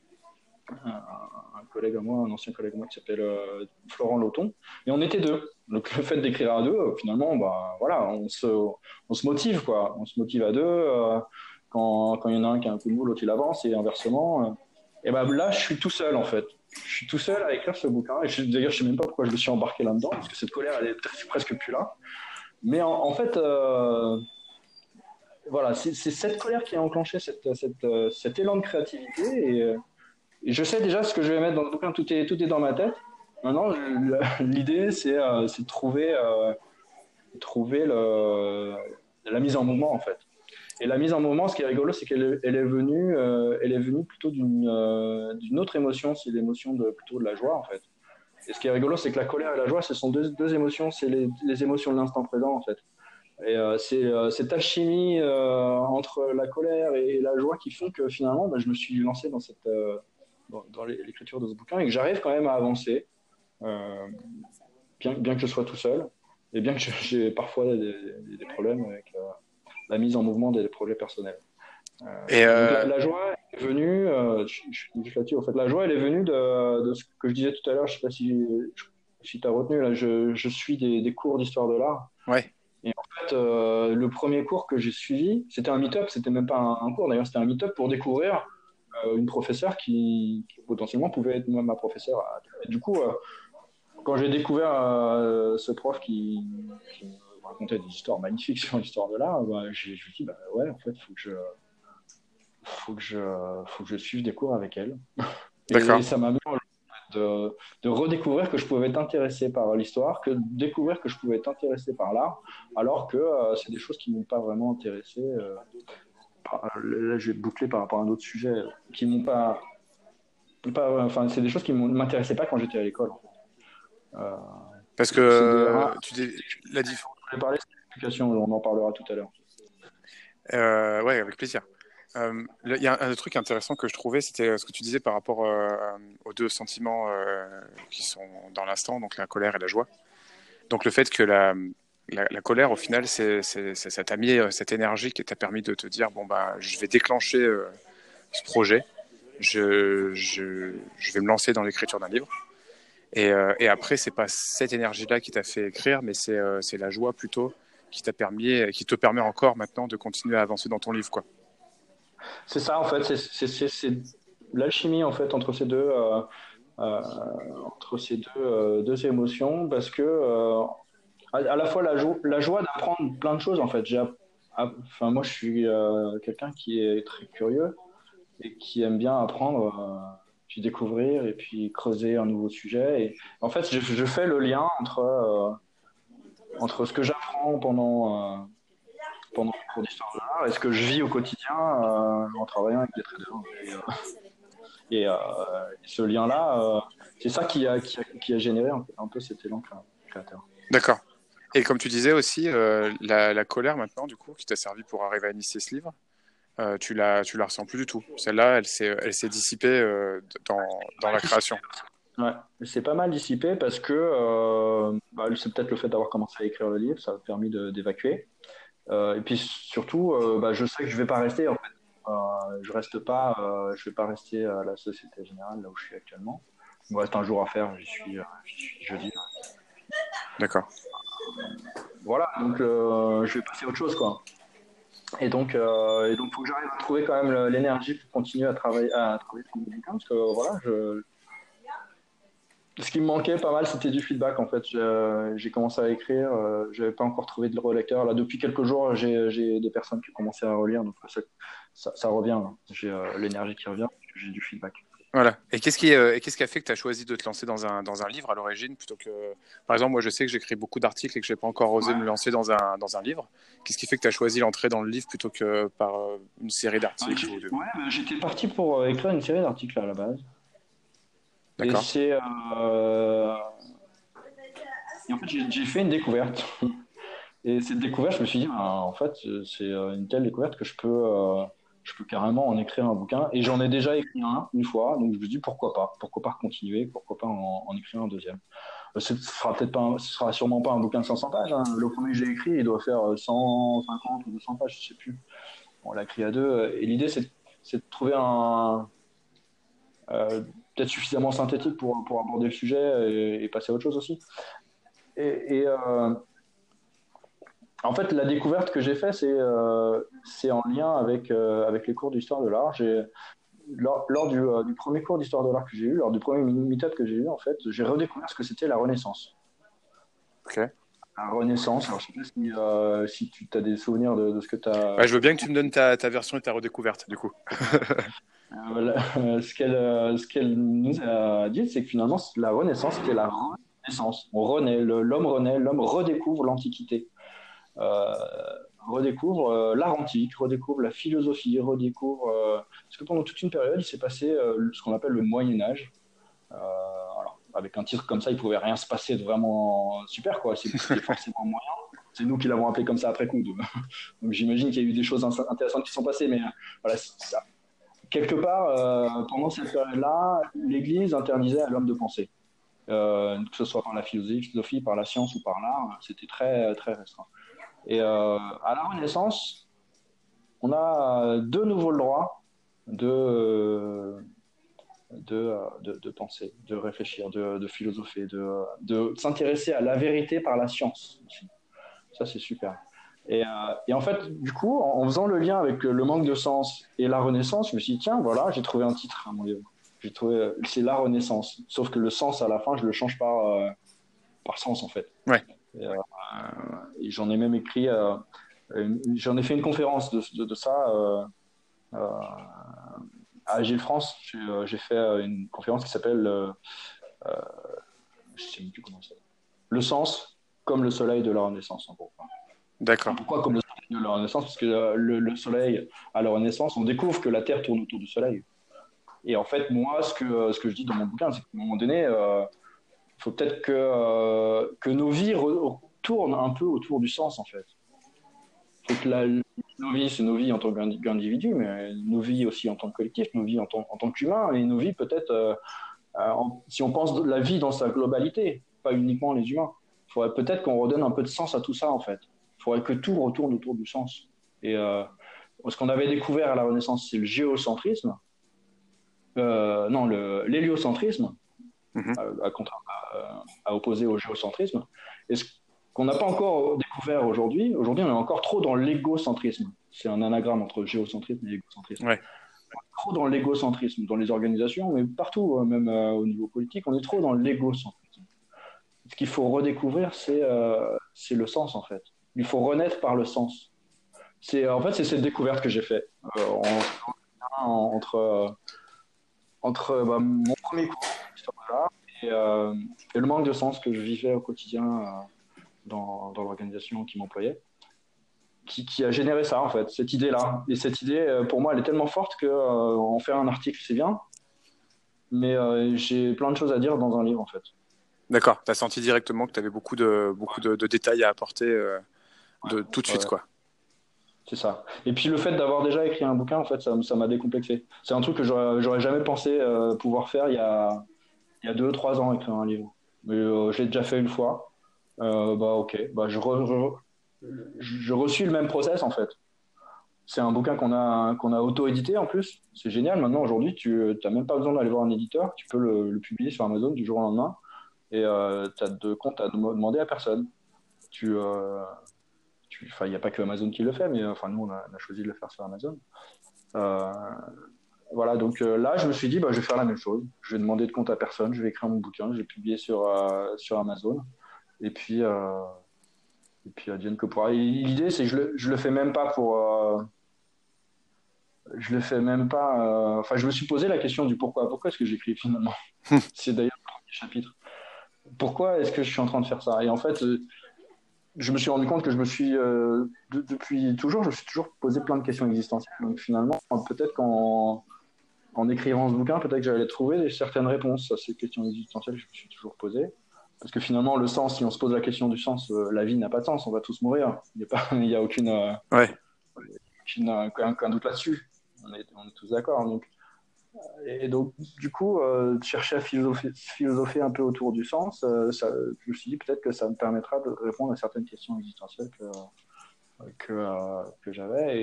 un collègue à moi, un ancien collègue à moi qui s'appelle Florent Lauton. Et on était deux. Donc le fait d'écrire à deux, finalement, voilà, on se motive, quoi. On se motive à deux. Quand il y en a un qui a un coup de mou, l'autre il avance, et inversement. Et là, je suis tout seul, en fait. Je suis tout seul à écrire ce bouquin. Et d'ailleurs, je sais même pas pourquoi je me suis embarqué là-dedans, parce que cette colère, elle est presque plus là. Mais en fait, voilà, c'est cette colère qui a enclenché cet élan de créativité. Et je sais déjà ce que je vais mettre dans le bouquin, tout est dans ma tête. Maintenant, l'idée, c'est de trouver la mise en mouvement, en fait. Et la mise en mouvement, ce qui est rigolo, c'est qu'elle elle est venue plutôt d'une autre émotion, c'est l'émotion plutôt de la joie, en fait. Et ce qui est rigolo, c'est que la colère et la joie, ce sont deux émotions, c'est les émotions de l'instant présent, en fait. Et c'est cette alchimie entre la colère et la joie qui font que finalement, je me suis lancé dans l'écriture de ce bouquin et que j'arrive quand même à avancer, euh, bien que je sois tout seul et bien que j'ai parfois des problèmes avec la mise en mouvement des projets personnels. Et Donc la joie est venue, je suis juste là-dessus, en fait, la joie elle est venue de ce que je disais tout à l'heure, je sais pas si tu as retenu, là, je suis des cours d'histoire de l'art. ouais, Et en fait, le premier cours que j'ai suivi, c'était un meet-up, c'était même pas un cours d'ailleurs, c'était un meet-up pour découvrir une professeure qui potentiellement pouvait être moi ma professeure. Et du coup, quand j'ai découvert ce prof qui me racontait des histoires magnifiques sur l'histoire de l'art, je me suis dit, ouais, en fait, faut que je suive des cours avec elle. d'accord. Et ça m'a mis de redécouvrir que je pouvais être intéressé par l'histoire, que découvrir que je pouvais être intéressé par l'art, alors que c'est des choses qui ne m'ont pas vraiment intéressé. Là, je vais boucler par rapport à un autre sujet, qui m'ont enfin, c'est des choses qui ne m'intéressaient pas quand j'étais à l'école. En fait. Parce C'est que la différence. je vais parler de l'éducation, on en parlera tout à l'heure. Ouais, avec plaisir. Il y a un truc intéressant que je trouvais, c'était ce que tu disais par rapport aux deux sentiments qui sont dans l'instant, donc la colère et la joie. Donc le fait que la colère, au final, ça t'a mis cette énergie qui t'a permis de te dire, bon, bah, je vais déclencher ce projet, je vais me lancer dans l'écriture d'un livre. Et après, c'est pas cette énergie-là qui t'a fait écrire, mais c'est la joie plutôt qui qui te permet encore maintenant de continuer à avancer dans ton livre, quoi. C'est ça, en fait, c'est l'alchimie en fait euh, entre ces deux émotions, parce que à la fois la joie d'apprendre plein de choses en fait. Enfin, moi, je suis quelqu'un qui est très curieux et qui aime bien apprendre, puis découvrir et puis creuser un nouveau sujet. Et en fait, je fais le lien entre ce que j'apprends pendant les cours d'histoire de l'art et ce que je vis au quotidien en travaillant avec des traders. Et ce lien-là, c'est ça qui a généré un peu cet élan créateur. D'accord. Et comme tu disais aussi, la colère maintenant, du coup, qui t'a servi pour arriver à initier ce livre, tu la ressens plus du tout. Celle-là, elle s'est dissipée dans la création. Ouais, c'est pas mal dissipé parce que c'est peut-être le fait d'avoir commencé à écrire le livre, ça a permis d'évacuer. Et puis surtout, je sais que je vais pas rester en fait. Je vais pas rester à la Société Générale là où je suis actuellement. Il me reste un jour à faire, j'y suis jeudi. D'accord. Voilà, donc je vais passer à autre chose quoi. Faut que j'arrive à trouver quand même l'énergie pour continuer à travailler sur mon bouquin parce que voilà, ce qui me manquait pas mal, c'était du feedback en fait. J'ai commencé à écrire, j'avais pas encore trouvé de relecteur. Là, depuis quelques jours, j'ai des personnes qui ont commencé à relire, donc ça revient. Là. J'ai l'énergie qui revient, parce que j'ai du feedback. Voilà. Et qu'est-ce qui a fait que tu as choisi de te lancer dans un livre à l'origine plutôt que... Par exemple, moi, je sais que j'écris beaucoup d'articles et que je n'ai pas encore osé me lancer dans un livre. Qu'est-ce qui fait que tu as choisi l'entrée dans le livre plutôt que par une série d'articles J'étais parti pour écrire une série d'articles à la base. D'accord. Et en fait, j'ai fait une découverte. Et cette découverte, je me suis dit, en fait, c'est une telle découverte que je peux carrément en écrire un bouquin. Et j'en ai déjà écrit un une fois, donc je me suis dit, pourquoi pas? Pourquoi pas continuer? Pourquoi pas en écrire un deuxième? Ce sera sûrement pas un bouquin de 500 pages. Hein. Le premier que j'ai écrit, il doit faire 150 ou 200 pages, je sais plus. On l'a écrit à deux. Et l'idée, c'est de trouver un peut-être suffisamment synthétique pour aborder le sujet et passer à autre chose aussi. Et en fait, la découverte que j'ai faite, c'est en lien avec les cours d'histoire de l'art. Lors du premier cours d'histoire de l'art que j'ai eu, lors du premier meet-up que j'ai eu, en fait, j'ai redécouvert ce que c'était la Renaissance. Ok. La Renaissance, alors je ne sais pas si tu as des souvenirs de ce que tu as... Je veux bien que tu me donnes ta version et ta redécouverte, du coup. Ce qu'elle nous a dit, c'est que finalement, la Renaissance, c'était la renaissance. On renaît, l'homme renaît, l'homme redécouvre l'Antiquité. Euh, redécouvre l'art antique, redécouvre la philosophie, parce que pendant toute une période, il s'est passé ce qu'on appelle le Moyen Âge. Alors, avec un titre comme ça, il pouvait rien se passer de vraiment super, quoi. C'était forcément moyen. C'est nous qui l'avons appelé comme ça après coup. Donc j'imagine qu'il y a eu des choses intéressantes qui sont passées, mais voilà, ça. Quelque part, pendant cette période-là, l'Église interdisait à l'homme de penser. Que ce soit par la philosophie, par la science ou par l'art, c'était très, très restreint. Et à la Renaissance, on a de nouveau le droit de penser, de réfléchir, de philosopher, de s'intéresser à la vérité par la science aussi. Ça, c'est super. Et en fait, du coup, en faisant le lien avec le manque de sens et la Renaissance, je me suis dit, tiens, voilà, j'ai trouvé un titre à mon livre. C'est la Renaissance. Sauf que le sens, à la fin, je le change par sens, en fait. Ouais. Et j'en ai même écrit, j'en ai fait une conférence de ça à Agile France. J'ai fait une conférence qui s'appelle, je sais plus comment ça s'appelle, Le sens comme le soleil de la Renaissance, en gros. D'accord. Pourquoi comme le soleil de la Renaissance? Parce que le soleil, à la Renaissance, on découvre que la Terre tourne autour du soleil. Et en fait, moi, ce que je dis dans mon bouquin, c'est qu'à un moment donné, il faut peut-être que nos vies tournent un peu autour du sens, en fait. Faut que nos vies, c'est nos vies en tant qu'individus, mais nos vies aussi en tant que collectif, nos vies en tant qu'humains, et nos vies peut-être, si on pense la vie dans sa globalité, pas uniquement les humains. Il faudrait peut-être qu'on redonne un peu de sens à tout ça, en fait. Il faudrait que tout retourne autour du sens. Et ce qu'on avait découvert à la Renaissance, c'est le géocentrisme. Non, l'héliocentrisme, à opposer au géocentrisme. Et ce qu'on n'a pas encore découvert aujourd'hui, on est encore trop dans l'égocentrisme. C'est un anagramme entre géocentrisme et égocentrisme. Ouais. On est trop dans l'égocentrisme, dans les organisations, mais partout, même au niveau politique, on est trop dans l'égocentrisme. Ce qu'il faut redécouvrir, c'est le sens, en fait. Il faut renaître par le sens. En fait, c'est cette découverte que j'ai faite entre mon premier cours d'histoire de l'art et le manque de sens que je vivais au quotidien dans l'organisation qui m'employait, qui a généré ça, en fait, cette idée-là. Et cette idée, pour moi, elle est tellement forte qu'en faire un article, c'est bien, mais j'ai plein de choses à dire dans un livre, en fait. D'accord, tu as senti directement que tu avais beaucoup de détails à apporter tout de suite, quoi. C'est ça. Et puis le fait d'avoir déjà écrit un bouquin, en fait, ça m'a décomplexé. C'est un truc que j'aurais jamais pensé pouvoir faire il y a 2-3 ans, écrire un livre. Mais je l'ai déjà fait une fois. Ok, je reçus le même process en fait. C'est un bouquin qu'on a auto-édité en plus. C'est génial. Maintenant, aujourd'hui, tu n'as même pas besoin d'aller voir un éditeur. Tu peux le publier sur Amazon du jour au lendemain. Et tu as de compte à demander à personne. Il n'y a pas que Amazon qui le fait, mais enfin, nous, on a choisi de le faire sur Amazon. Euh, voilà, donc là, je me suis dit, bah, je vais faire la même chose. Je vais demander de compte à personne. Je vais écrire mon bouquin. Je vais publier sur Amazon. Et puis, advienne que pourra. L'idée, c'est que je le fais même pas pour. Je le fais même pas. Enfin, je me suis posé la question du pourquoi. Pourquoi est-ce que j'écris finalement? C'est d'ailleurs le premier chapitre. Pourquoi est-ce que je suis en train de faire ça? Et en fait, je me suis rendu compte que depuis toujours, je me suis toujours posé plein de questions existentielles. Donc finalement, peut-être en écrivant ce bouquin, peut-être que j'allais trouver certaines réponses à ces questions existentielles que je me suis toujours posées. Parce que finalement, le sens, si on se pose la question du sens, la vie n'a pas de sens, on va tous mourir. Il n'y a Ouais. aucun doute là-dessus. On est tous d'accord. Donc, du coup, chercher à philosopher un peu autour du sens, je me suis dit peut-être que ça me permettra de répondre à certaines questions existentielles que j'avais.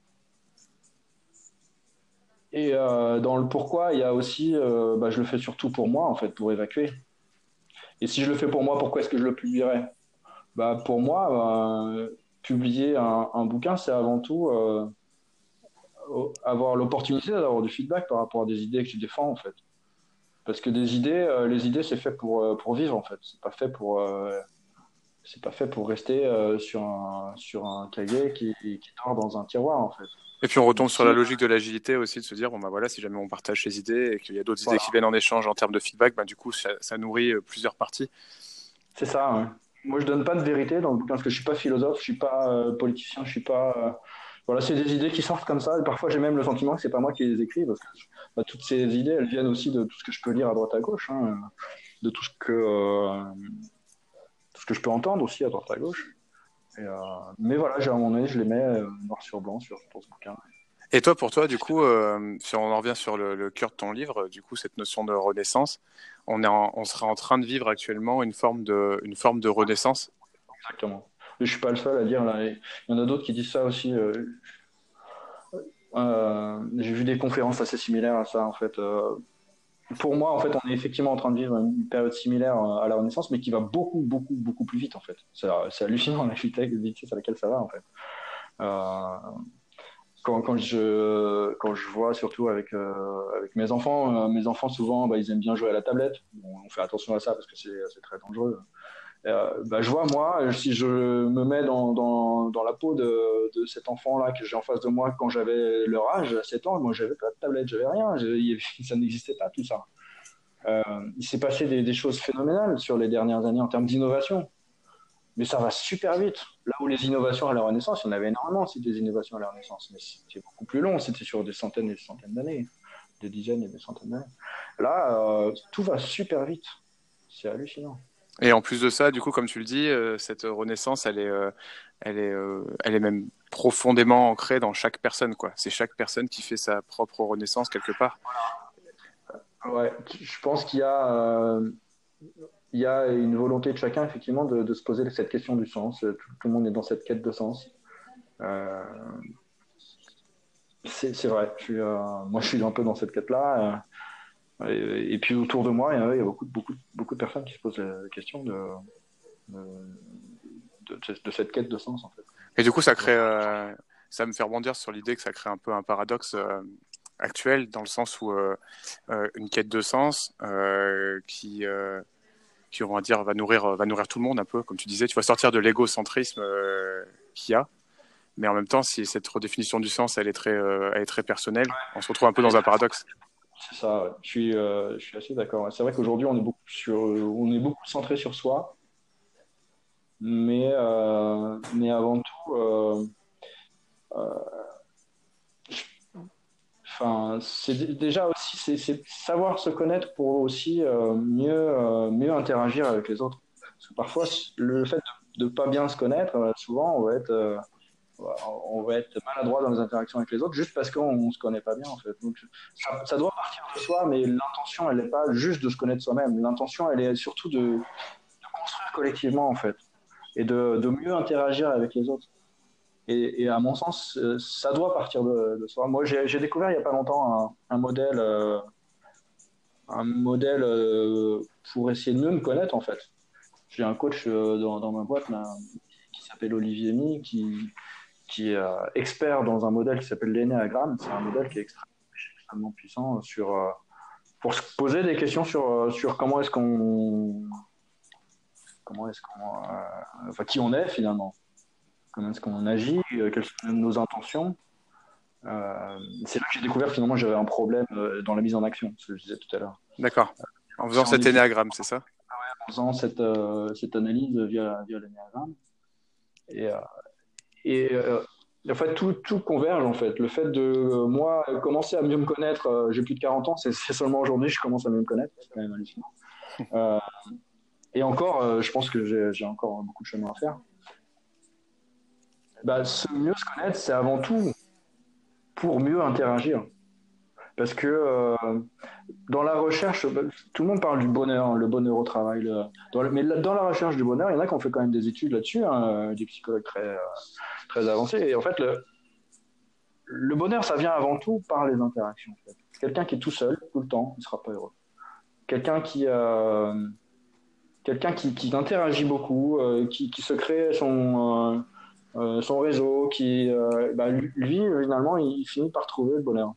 Et dans le pourquoi, il y a aussi, je le fais surtout pour moi, en fait, pour évacuer. Et si je le fais pour moi, pourquoi est-ce que je le publierais? Pour moi, publier un bouquin, c'est avant tout avoir l'opportunité d'avoir du feedback par rapport à des idées que tu défends, en fait. Parce que les idées, c'est fait pour vivre, en fait. C'est pas fait pour rester sur un cahier qui dort dans un tiroir, en fait. Et puis on retombe Donc, sur la logique de l'agilité aussi, de se dire, bon bah voilà, si jamais on partage ses idées et qu'il y a d'autres idées voilà, qui viennent en échange en termes de feedback, bah, du coup, ça nourrit plusieurs parties. c'est ça. Ouais. Moi, je donne pas de vérité dans le bouquin parce que je suis pas philosophe, je suis pas politicien, je suis pas. Voilà, c'est des idées qui sortent comme ça. Et parfois, j'ai même le sentiment que c'est pas moi qui les écris parce que toutes ces idées, elles viennent aussi de tout ce que je peux lire à droite à gauche, hein, de tout ce que je peux entendre aussi à droite à gauche. Mais voilà, à un moment donné, je les mets noir sur blanc pour ce bouquin. Et toi, pour toi, du coup, si on en revient sur le cœur de ton livre, du coup, cette notion de renaissance, on serait en train de vivre actuellement une forme de renaissance. Exactement. Je suis pas le seul à dire. Là. Il y en a d'autres qui disent ça aussi. J'ai vu des conférences assez similaires à ça, en fait. Pour moi, en fait, on est effectivement en train de vivre une période similaire à la Renaissance, mais qui va beaucoup, beaucoup, beaucoup plus vite, en fait. C'est hallucinant la vitesse à laquelle ça va, en fait. Euh, quand je vois, surtout avec mes enfants souvent, ils aiment bien jouer à la tablette. Bon, on fait attention à ça parce que c'est très dangereux. Je vois, moi, si je me mets dans la peau de cet enfant-là que j'ai en face de moi quand j'avais leur âge, à 7 ans, moi, j'avais pas de tablette, j'avais rien, ça n'existait pas tout ça. Il s'est passé des choses phénoménales sur les dernières années en termes d'innovation, mais ça va super vite. Là où les innovations à la Renaissance, il y en avait énormément, c'est des innovations à la Renaissance, mais c'était beaucoup plus long, c'était sur des centaines et des centaines d'années, des dizaines et des centaines d'années. Là, tout va super vite, c'est hallucinant. Et en plus de ça, du coup, comme tu le dis, cette renaissance, elle est même profondément ancrée dans chaque personne, quoi. C'est chaque personne qui fait sa propre renaissance quelque part. Ouais, je pense il y a une volonté de chacun, effectivement, de se poser cette question du sens. Tout le monde est dans cette quête de sens. Euh, c'est vrai. Moi, je suis un peu dans cette quête-là. Et puis autour de moi, il y a beaucoup, beaucoup, beaucoup de personnes qui se posent la question de, de cette quête de sens, en fait. Et du coup, ça me fait rebondir sur l'idée que ça crée un peu un paradoxe actuel, dans le sens où une quête de sens qui, on va dire, va nourrir tout le monde un peu, comme tu disais. Tu vas sortir de l'égocentrisme qu'il y a, mais en même temps, si cette redéfinition du sens, elle est très personnelle, on se retrouve un peu dans un paradoxe. C'est ça, ouais. Je suis assez d'accord. Ouais. C'est vrai qu'aujourd'hui, on est beaucoup centré sur soi, mais avant tout, enfin, déjà aussi, c'est savoir se connaître pour aussi mieux interagir avec les autres. Parce que parfois, le fait de pas bien se connaître, souvent, on va être maladroit dans les interactions avec les autres juste parce qu'on ne se connaît pas bien, en fait. Donc, ça doit partir de soi, mais l'intention, elle n'est pas juste de se connaître soi-même. L'intention, elle est surtout de construire collectivement, en fait. et de mieux interagir avec les autres. Et à mon sens, ça doit partir de soi. Moi, j'ai découvert il n'y a pas longtemps un modèle pour essayer de mieux me connaître, en fait. J'ai un coach dans ma boîte là, qui s'appelle Olivier Mi, qui est expert dans un modèle qui s'appelle l'énéagramme. C'est un modèle qui est extrêmement puissant pour se poser des questions sur enfin, qui on est finalement, comment est-ce qu'on agit, quelles sont nos intentions. C'est là que j'ai découvert finalement que j'avais un problème dans la mise en action, ce que je disais tout à l'heure. D'accord. En faisant cet énéagramme, c'est ça? En faisant cette analyse via l'énéagramme. Et, euh, et en fait, tout converge en fait. Le fait de moi commencer à mieux me connaître, j'ai plus de 40 ans, c'est seulement aujourd'hui que je commence à mieux me connaître, c'est quand même hallucinant. Et encore, je pense que j'ai encore beaucoup de chemin à faire. Bah, mieux se connaître, c'est avant tout pour mieux interagir. Parce que dans la recherche, tout le monde parle du bonheur, hein, le bonheur au travail. Mais dans la recherche du bonheur, il y en a qui ont fait quand même des études là-dessus, hein, des psychologues très avancés. Et en fait, le bonheur, ça vient avant tout par les interactions. En fait. Quelqu'un qui est tout seul, tout le temps, il ne sera pas heureux. Quelqu'un qui interagit beaucoup, qui se crée son réseau, lui, finalement, il finit par trouver le bonheur.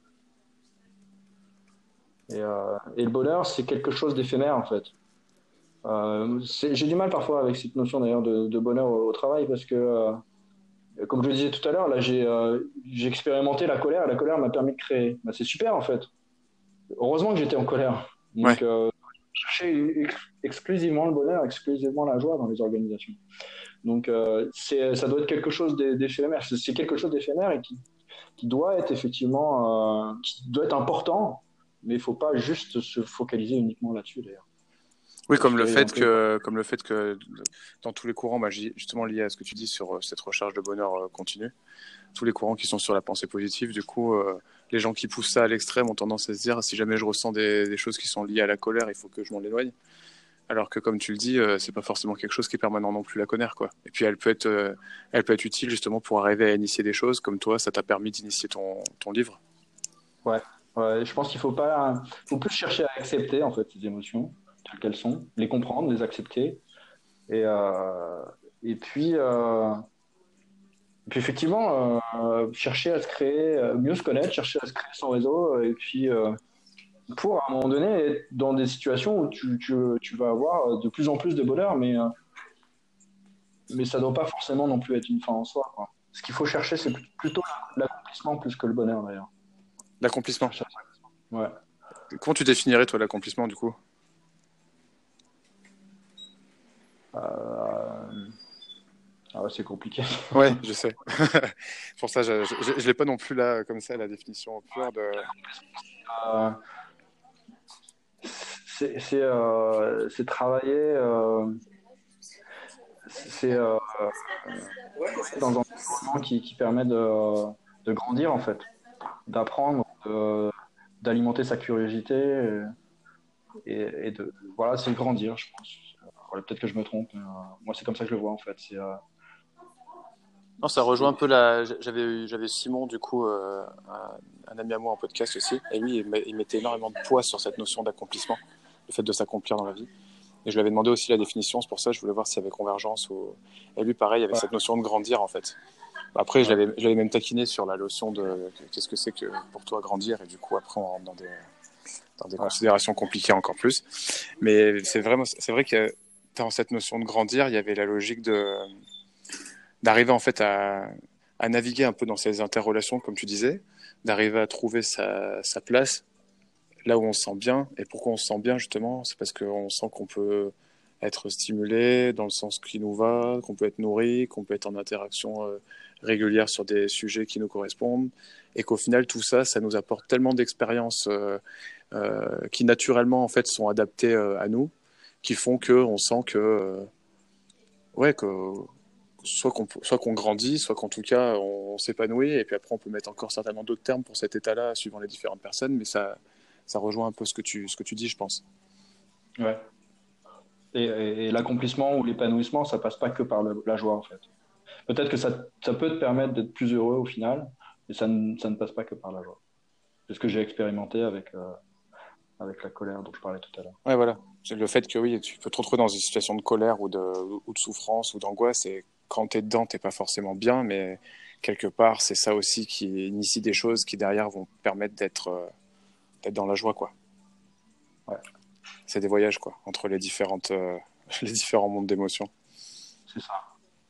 Et le bonheur, c'est quelque chose d'éphémère, en fait. J'ai du mal parfois avec cette notion, d'ailleurs, de bonheur au travail, parce que, comme je le disais tout à l'heure, là, j'ai expérimenté la colère, et la colère m'a permis de créer. Bah, c'est super, en fait. Heureusement que j'étais en colère. Donc, Ouais. chercher exclusivement le bonheur, exclusivement la joie dans les organisations. Donc, ça doit être quelque chose d'éphémère. C'est quelque chose d'éphémère et qui doit être effectivement, qui doit être important, mais il ne faut pas juste se focaliser uniquement là-dessus, d'ailleurs. Oui, comme le fait que dans tous les courants, justement lié à ce que tu dis sur cette recherche de bonheur continue, tous les courants qui sont sur la pensée positive, du coup, les gens qui poussent ça à l'extrême ont tendance à se dire, si jamais je ressens des choses qui sont liées à la colère, il faut que je m'en éloigne. Alors que, comme tu le dis, c'est pas forcément quelque chose qui est permanent non plus, la colère, quoi. Et puis, elle peut être utile justement pour arriver à initier des choses, comme toi, ça t'a permis d'initier ton livre. Ouais. Je pense qu'il faut plus chercher à accepter en fait ces émotions telles qu'elles sont, les comprendre, les accepter, et euh, et puis effectivement chercher à se créer, mieux se connaître, chercher à se créer son réseau, et puis pour à un moment donné être dans des situations où tu vas avoir de plus en plus de bonheur, mais ça ne doit pas forcément non plus être une fin en soi, quoi. Ce qu'il faut chercher, c'est plutôt l'accomplissement plus que le bonheur, d'ailleurs. L'accomplissement. Ouais. Comment tu définirais, toi, l'accomplissement, du coup? Euh, Ah ouais, c'est compliqué. Ouais, je sais. Pour ça, je l'ai pas non plus là, comme ça, la définition pure de. Euh, c'est travailler, c'est dans un environnement qui permet de grandir, en fait, d'apprendre, d'alimenter sa curiosité et voilà, c'est grandir, je pense. Voilà, peut-être que je me trompe, mais moi, c'est comme ça que je le vois, en fait. Non, ça rejoint un peu la. J'avais Simon, du coup, un ami à moi en podcast aussi. Et lui, il mettait énormément de poids sur cette notion d'accomplissement, le fait de s'accomplir dans la vie. Et je lui avais demandé aussi la définition, c'est pour ça que je voulais voir s'il y avait convergence. Et lui, pareil, avec Ouais, cette notion de grandir, en fait. Après, ouais, je l'avais même taquiné sur la notion de qu'est-ce que c'est que pour toi grandir. Et du coup, après, on rentre dans des ouais, considérations compliquées encore plus. Mais c'est vrai que dans cette notion de grandir, il y avait la logique d'arriver en fait à naviguer un peu dans ces interrelations, comme tu disais, d'arriver à trouver sa place là où on se sent bien. Et pourquoi on se sent bien, justement? C'est parce qu'on sent qu'on peut être stimulé dans le sens qui nous va, qu'on peut être nourri, qu'on peut être en interaction régulière sur des sujets qui nous correspondent, et qu'au final, tout ça, ça nous apporte tellement d'expériences qui naturellement en fait sont adaptées à nous, qui font que on sent ouais, que soit qu'on grandit, soit qu'en tout cas on s'épanouit, et puis après on peut mettre encore certainement d'autres termes pour cet état-là suivant les différentes personnes, mais ça rejoint un peu ce que tu dis, je pense. ouais. Et l'accomplissement ou l'épanouissement, ça passe pas que par la joie, en fait. Peut-être que ça peut te permettre d'être plus heureux au final, mais ça ne passe pas que par la joie. C'est ce que j'ai expérimenté avec la colère dont je parlais tout à l'heure. Ouais, voilà. C'est le fait que oui, tu peux te retrouver dans une situation de colère ou de souffrance ou d'angoisse, et quand t'es dedans, t'es pas forcément bien, mais quelque part, c'est ça aussi qui initie des choses qui derrière vont te permettre d'être dans la joie, quoi. Ouais, C'est des voyages, quoi, entre les différents mondes d'émotions. c'est ça.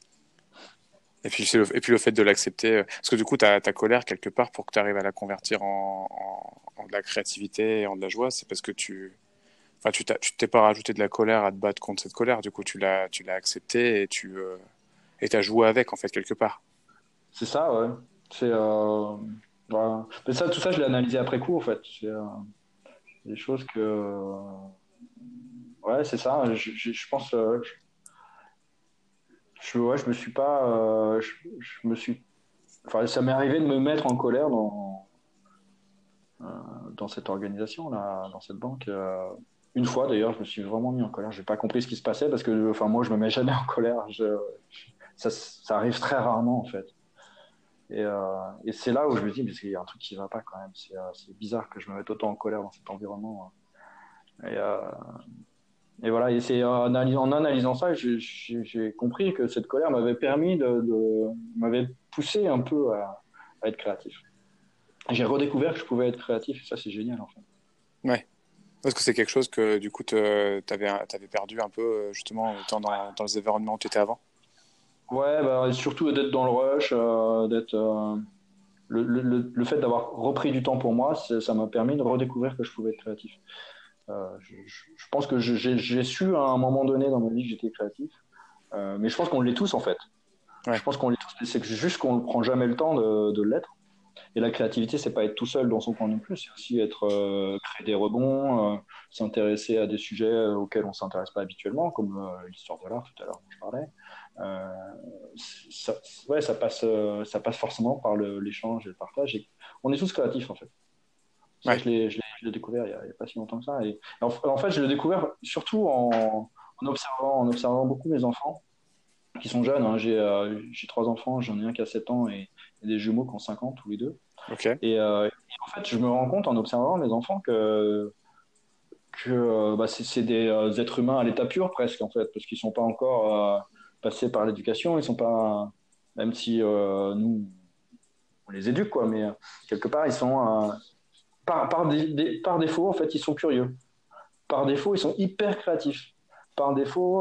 Et puis le fait de l'accepter, parce que du coup, ta colère, quelque part, pour que tu arrives à la convertir en de la créativité et en de la joie, c'est parce que enfin, tu t'es pas rajouté de la colère à te battre contre cette colère, du coup, tu l'as accepté et t'as joué avec, en fait, quelque part. C'est ça, ouais. C'est, voilà. Mais ça, tout ça, je l'ai analysé après coup, en fait. C'est des choses que. Ouais, c'est ça. Je pense. Ouais, je me suis pas. Je me suis. Enfin, ça m'est arrivé de me mettre en colère dans cette organisation, là, dans cette banque. Une fois, d'ailleurs, je me suis vraiment mis en colère. J'ai pas compris ce qui se passait parce que, enfin, moi, je me mets jamais en colère. Ça arrive très rarement, en fait. Et c'est là où je me dis, mais il y a un truc qui va pas quand même. C'est bizarre que je me mette autant en colère dans cet environnement. Et, euh, et voilà, et c'est en analysant ça, j'ai compris que cette colère m'avait permis m'avait poussé un peu à être créatif. J'ai redécouvert que je pouvais être créatif, et ça, c'est génial, en fait. Ouais. Parce que c'est quelque chose que, du coup, t'avais perdu un peu, justement, autant dans les environnements où tu étais avant. Ouais, bah, surtout d'être dans le rush, le fait d'avoir repris du temps pour moi, ça m'a permis de redécouvrir que je pouvais être créatif. Je pense que j'ai su à un moment donné dans ma vie que j'étais créatif, mais je pense qu'on l'est tous en fait. Je Ouais. pense qu'on l'est tous, mais c'est juste qu'on ne prend jamais le temps de l'être. Et la créativité, c'est pas être tout seul dans son coin non plus, c'est aussi être créer des rebonds, s'intéresser à des sujets auxquels on s'intéresse pas habituellement, comme l'histoire de l'art tout à l'heure dont je parlais. Euh, ça, ouais, ça passe forcément par l'échange et le partage. Et on est tous créatifs en fait. Ça, Ouais. je l'ai découvert il y a pas si longtemps que ça. Et en fait, je l'ai découvert surtout en observant beaucoup mes enfants qui sont jeunes. Hein. J'ai trois enfants, j'en ai un qui a 7 ans et des jumeaux qui ont 5 ans tous les deux. Ok. Et en fait, je me rends compte en observant mes enfants que bah, c'est des êtres humains à l'état pur presque en fait, parce qu'ils sont pas encore passés par l'éducation, ils sont pas, même si nous on les éduque quoi, mais quelque part ils sont par défaut en fait ils sont curieux, par défaut ils sont hyper créatifs, par défaut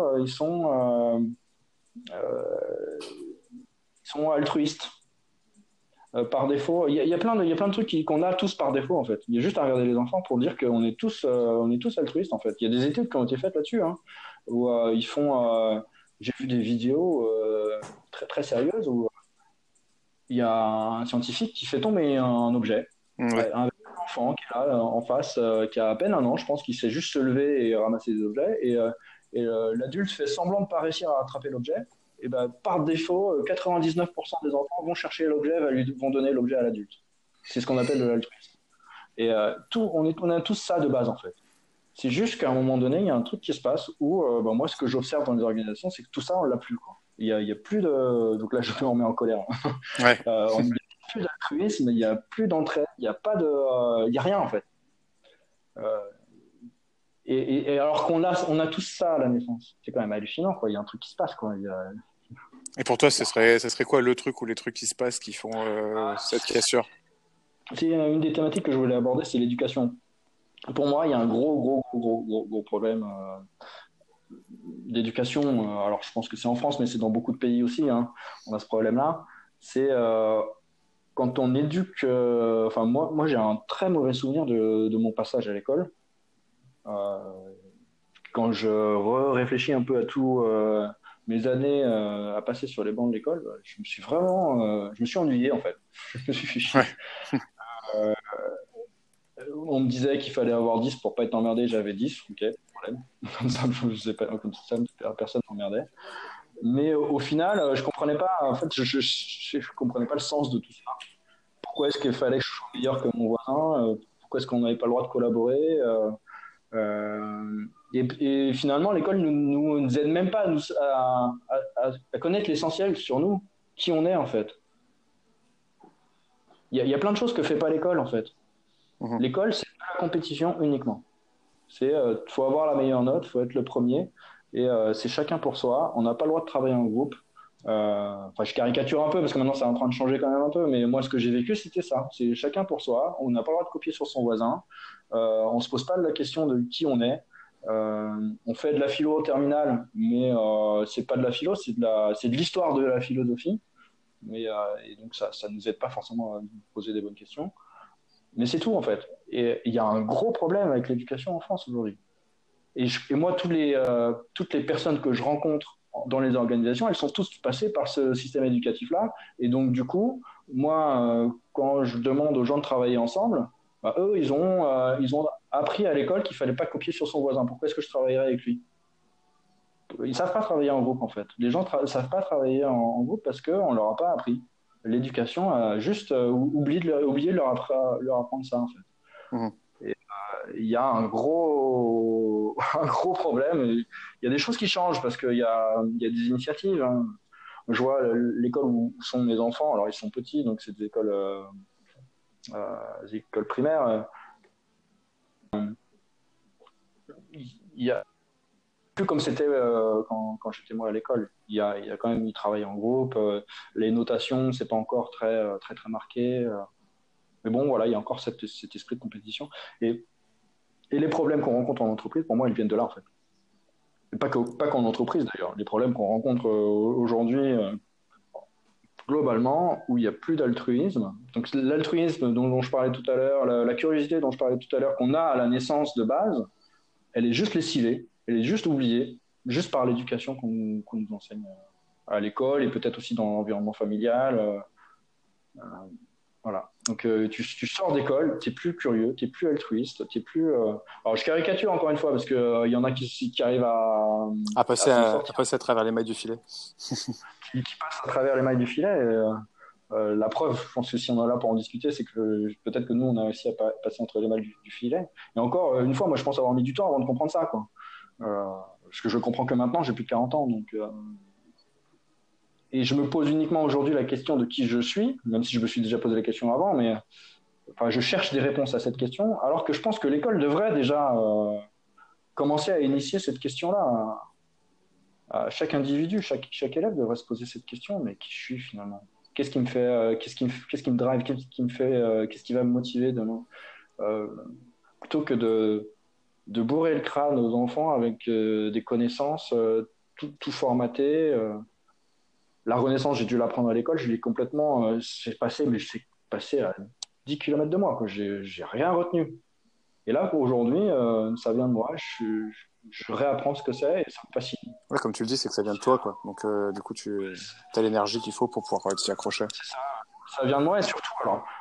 ils sont altruistes. Par défaut, il y a plein de trucs qu'on a tous par défaut en fait. Il y a juste à regarder les enfants pour dire on est tous altruistes en fait. Il y a des études qui ont été faites là-dessus, hein, où ils font. J'ai vu des vidéos très très sérieuses où il y a un scientifique qui fait tomber un objet, Ouais. un enfant qui est là en face, qui a à peine 1 an, je pense, qui sait juste se lever et ramasser des objets, et l'adulte fait semblant de ne pas réussir à attraper l'objet. Et ben, par défaut, 99% des enfants vont chercher l'objet, vont donner l'objet à l'adulte. C'est ce qu'on appelle de l'altruisme. Et on a tous ça de base en fait. C'est juste qu'à un moment donné, il y a un truc qui se passe où, ben, moi, ce que j'observe dans les organisations, c'est que tout ça, on l'a plus. Quoi. Il y a plus de. Donc là, je me remets en colère. Ouais. Il n'y a plus d'altruisme, il n'y a plus d'entraide, il n'y a pas de. Il n'y a rien en fait. Euh, et alors on a tous ça à la naissance. C'est quand même hallucinant, quoi. Il y a un truc qui se passe, quoi. Et pour toi, ça serait quoi le truc ou les trucs qui se passent qui font cette cassure? C'est une des thématiques que je voulais aborder, c'est l'éducation. Pour moi, il y a un gros problème d'éducation. Alors, je pense que c'est en France, mais c'est dans beaucoup de pays aussi. Hein. On a ce problème-là. C'est quand on éduque. Enfin, moi j'ai un très mauvais souvenir de mon passage à l'école. Euh, Quand je réfléchis un peu à tout mes années à passer sur les bancs de l'école, je me suis ennuyé en fait. Je me suis fait Ouais. chier. Euh, on me disait qu'il fallait avoir 10 pour pas être emmerdé, j'avais 10, ok, problème. Comme ça, je sais pas, comme ça, personne m'emmerdait. Mais au final, je comprenais pas, en fait, je comprenais pas le sens de tout ça. Pourquoi est-ce qu'il fallait que je sois meilleur que mon voisin? Pourquoi est-ce qu'on n'avait pas le droit de collaborer? Et finalement, l'école nous aide même pas à connaître l'essentiel sur nous, qui on est en fait. Il y a plein de choses que fait pas l'école en fait. L'école, c'est pas la compétition uniquement. C'est faut avoir la meilleure note, faut être le premier, et c'est chacun pour soi. On n'a pas le droit de travailler en groupe. Enfin, je caricature un peu parce que maintenant c'est en train de changer quand même un peu, mais moi ce que j'ai vécu c'était ça. C'est chacun pour soi. On n'a pas le droit de copier sur son voisin. On se pose pas la question de qui on est. On fait de la philo au terminal, mais c'est pas de la philo, c'est de l'histoire de la philosophie. Mais et donc ça nous aide pas forcément à nous poser des bonnes questions. Mais c'est tout en fait. Et il y a un gros problème avec l'éducation en France aujourd'hui. Et moi, toutes les personnes que je rencontre dans les organisations, elles sont tous passées par ce système éducatif-là. Et donc, du coup, moi, quand je demande aux gens de travailler ensemble, bah, eux, ils ont appris à l'école qu'il fallait pas copier sur son voisin. Pourquoi est-ce que je travaillerais avec lui? Ils savent pas travailler en groupe, en fait. Les gens savent pas travailler en groupe parce qu'on leur a pas appris. L'éducation a juste oublié de leur apprendre ça, en fait. Mmh. Il y a un gros, un gros problème. Il y a des choses qui changent parce qu'il y a des initiatives. Hein. Je vois l'école où sont mes enfants, alors ils sont petits, donc c'est des écoles primaires. Il y a plus comme c'était quand j'étais moi à l'école. Il y a quand même, ils travaillent en groupe. Les notations, c'est pas encore très marqué. Mais bon, voilà, il y a encore cet esprit de compétition. Et les problèmes qu'on rencontre en entreprise, pour moi, ils viennent de là, en fait. Et pas qu'en entreprise, d'ailleurs. Les problèmes qu'on rencontre aujourd'hui, globalement, où il n'y a plus d'altruisme. Donc, l'altruisme dont je parlais tout à l'heure, la curiosité dont je parlais tout à l'heure, qu'on a à la naissance de base, elle est juste lessivée, elle est juste oubliée, juste par l'éducation qu'on nous enseigne à l'école et peut-être aussi dans l'environnement familial. Voilà. Donc tu sors d'école, tu n'es plus curieux, tu n'es plus altruiste, tu n'es plus. Alors je caricature encore une fois parce que y en a qui arrivent À passer s'en à sortir, passer à travers les mailles du filet. qui passent à travers les mailles du filet. La preuve, je pense que si on est là pour en discuter, c'est que peut-être que nous on a réussi à passer entre les mailles du filet. Et encore une fois, moi je pense avoir mis du temps avant de comprendre ça, quoi. Parce que je comprends que maintenant, j'ai plus de 40 ans, donc. Et je me pose uniquement aujourd'hui la question de qui je suis, même si je me suis déjà posé la question avant, mais enfin, je cherche des réponses à cette question, alors que je pense que l'école devrait déjà commencer à initier cette question-là. À chaque individu, chaque élève devrait se poser cette question, mais qui je suis finalement? Qu'est-ce qui me fait, qu'est-ce qui me drive, qu'est-ce qui me fait, qu'est-ce qui va me motiver demain? Plutôt que de bourrer le crâne aux enfants avec des connaissances tout formatées. La Renaissance, j'ai dû l'apprendre à l'école, je l'ai complètement, c'est passé à 10 km de moi, quoi. J'ai rien retenu. Et là, aujourd'hui, ça vient de moi, je réapprends ce que c'est et ça me fascine. Ouais, comme tu le dis, c'est que ça vient de toi, quoi. Donc, du coup, tu as l'énergie qu'il faut pour pouvoir t'y accrocher. C'est ça. Ça vient de moi et surtout,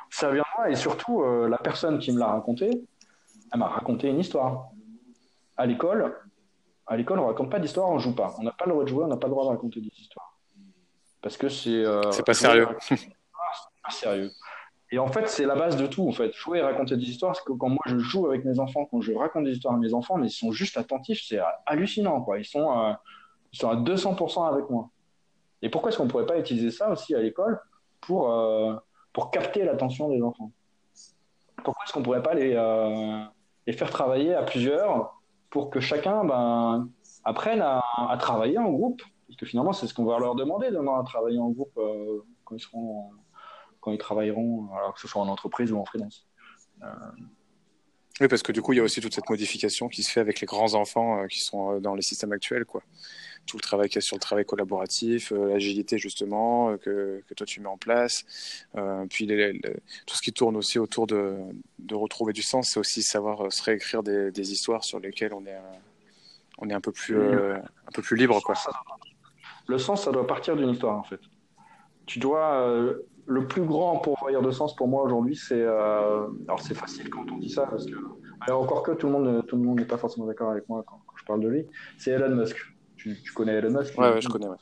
la personne qui me l'a raconté, elle m'a raconté une histoire. À l'école, on raconte pas d'histoire, on joue pas. On n'a pas le droit de jouer, on n'a pas le droit de raconter des histoires. Parce que C'est pas sérieux. C'est pas sérieux. Et en fait, c'est la base de tout, en fait. Jouer et raconter des histoires, parce que quand moi je joue avec mes enfants, quand je raconte des histoires à mes enfants, mais ils sont juste attentifs, c'est hallucinant, quoi. Ils sont à 200% avec moi. Et pourquoi est-ce qu'on ne pourrait pas utiliser ça aussi à l'école pour capter l'attention des enfants? Pourquoi est-ce qu'on ne pourrait pas les faire travailler à plusieurs pour que chacun apprenne à travailler en groupe? Parce que finalement, c'est ce qu'on va leur demander demain, à travailler en groupe quand ils travailleront, alors que ce soit en entreprise ou en freelance. Oui, parce que du coup, il y a aussi toute cette modification qui se fait avec les grands enfants qui sont dans les systèmes actuels, quoi. Tout le travail qu'il y a sur le travail collaboratif, l'agilité justement que toi tu mets en place, puis tout ce qui tourne aussi autour de retrouver du sens, c'est aussi savoir se réécrire des histoires sur lesquelles on est un peu plus libre, quoi. Le sens, ça doit partir d'une histoire, en fait. Tu dois le plus grand pourvoyeur de sens pour moi aujourd'hui, c'est alors c'est facile quand on dit ça parce que alors encore que tout le monde n'est pas forcément d'accord avec moi quand je parle de lui, c'est Elon Musk. Tu connais Elon Musk? Ouais, je connais. Ouais.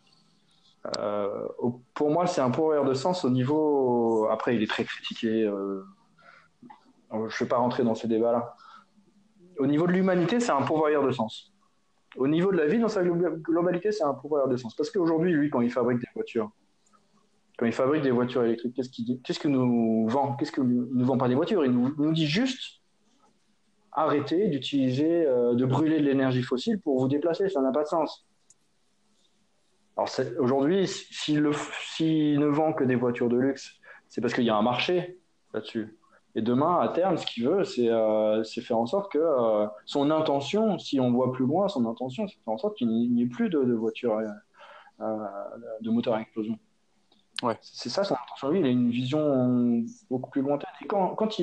Pour moi, c'est un pourvoyeur de sens au niveau. Après, il est très critiqué. Je ne vais pas rentrer dans ces débats-là. au niveau de l'humanité, c'est un pourvoyeur de sens. Au niveau de la vie dans sa globalité, c'est un pourvoyeur de sens. Parce qu'aujourd'hui, lui, quand il fabrique des voitures électriques, qu'est-ce qu'il nous vend? Qu'est-ce qu'il nous vend pas des voitures? Il nous dit juste arrêtez d'utiliser, de brûler de l'énergie fossile pour vous déplacer, ça n'a pas de sens. Alors aujourd'hui, s'il ne vend que des voitures de luxe, c'est parce qu'il y a un marché là-dessus. Et demain, à terme, ce qu'il veut, c'est faire en sorte que son intention, si on voit plus loin, son intention, c'est de faire en sorte qu'il n'y ait plus de voitures de moteur à explosion. Ouais. C'est ça son intention. Lui, il a une vision beaucoup plus lointaine. Et quand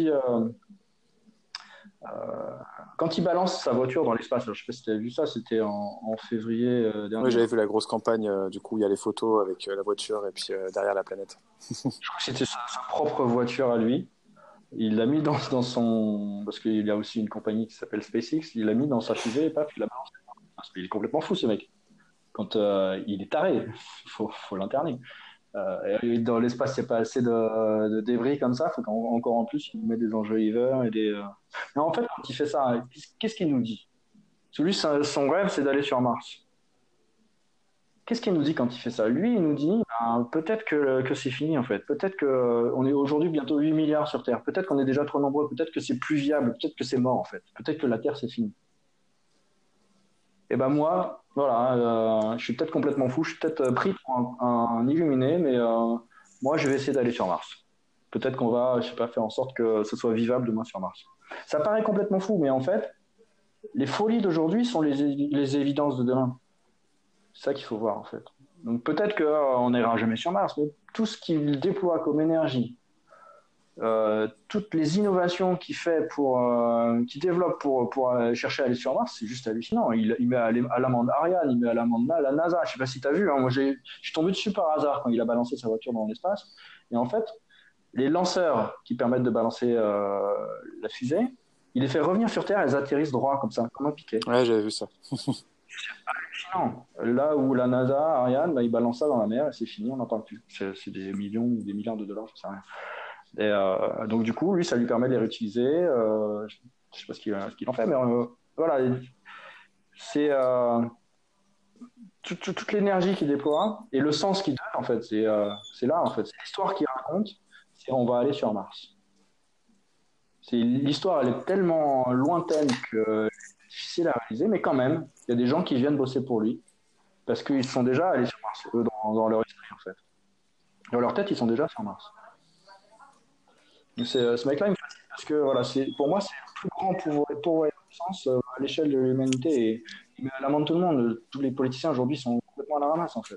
il balance sa voiture dans l'espace, alors je ne sais pas si tu as vu ça, c'était en février dernier. Oui, j'avais vu la grosse campagne, du coup, il y a les photos avec la voiture et puis derrière la planète. Je crois que c'était sa propre voiture à lui. Il l'a mis dans son... Parce qu'il y a aussi une compagnie qui s'appelle SpaceX, il l'a mis dans sa fusée et paf, il l'a balancé. Parce qu'il est complètement fou, ce mec. Quand il est taré, il faut l'interner. Dans l'espace, il n'y a pas assez de débris comme ça, il faut qu'encore en plus, il met des enjoliveurs et des... Mais en fait, quand il fait ça, qu'est-ce qu'il nous dit? Lui, son rêve, c'est d'aller sur Mars. Qu'est-ce qu'il nous dit quand il fait ça? Lui, il nous dit peut-être que c'est fini en fait. Peut-être qu'on est aujourd'hui bientôt 8 milliards sur Terre. Peut-être qu'on est déjà trop nombreux. Peut-être que c'est plus viable. Peut-être que c'est mort en fait. Peut-être que la Terre c'est fini. Et ben moi, voilà, je suis peut-être complètement fou. Je suis peut-être pris pour un illuminé, mais moi je vais essayer d'aller sur Mars. Peut-être qu'on va, je sais pas, faire en sorte que ce soit vivable demain sur Mars. Ça paraît complètement fou, mais en fait, les folies d'aujourd'hui sont les évidences de demain. C'est ça qu'il faut voir en fait. Donc peut-être qu'on n'ira jamais sur Mars, mais tout ce qu'il déploie comme énergie, toutes les innovations qu'il fait qu'il développe pour chercher à aller sur Mars, c'est juste hallucinant. Il met à l'amende Ariane, il met à l'amende la NASA. Je ne sais pas si tu as vu, hein, moi je suis tombé dessus par hasard quand il a balancé sa voiture dans l'espace. Et en fait, les lanceurs qui permettent de balancer la fusée, il les fait revenir sur Terre, elles atterrissent droit comme ça, comme un piquet. Ouais, j'avais vu ça. Hallucinant. Là où la NASA, Ariane, il balance ça dans la mer et c'est fini, on n'en parle plus. C'est des millions ou des milliards de dollars, je ne sais rien. Et donc du coup, lui, ça lui permet de les réutiliser. Je ne sais pas ce qu'il en fait, mais voilà. C'est toute l'énergie qu'il déploie et le sens qu'il donne, en fait. C'est là, en fait. C'est l'histoire qu'il raconte. C'est on va aller sur Mars. L'histoire, elle est tellement lointaine que c'est difficile à réaliser, mais quand même, il y a des gens qui viennent bosser pour lui parce qu'ils sont déjà allés sur Mars, eux, dans leur esprit, en fait. Dans leur tête, ils sont déjà sur Mars. Donc ce mec-là, il me fascine parce que voilà, pour moi, c'est le plus grand pouvoir de puissance à l'échelle de l'humanité et il met à l'amende tout le monde. Tous les politiciens aujourd'hui sont complètement à la ramasse, en fait.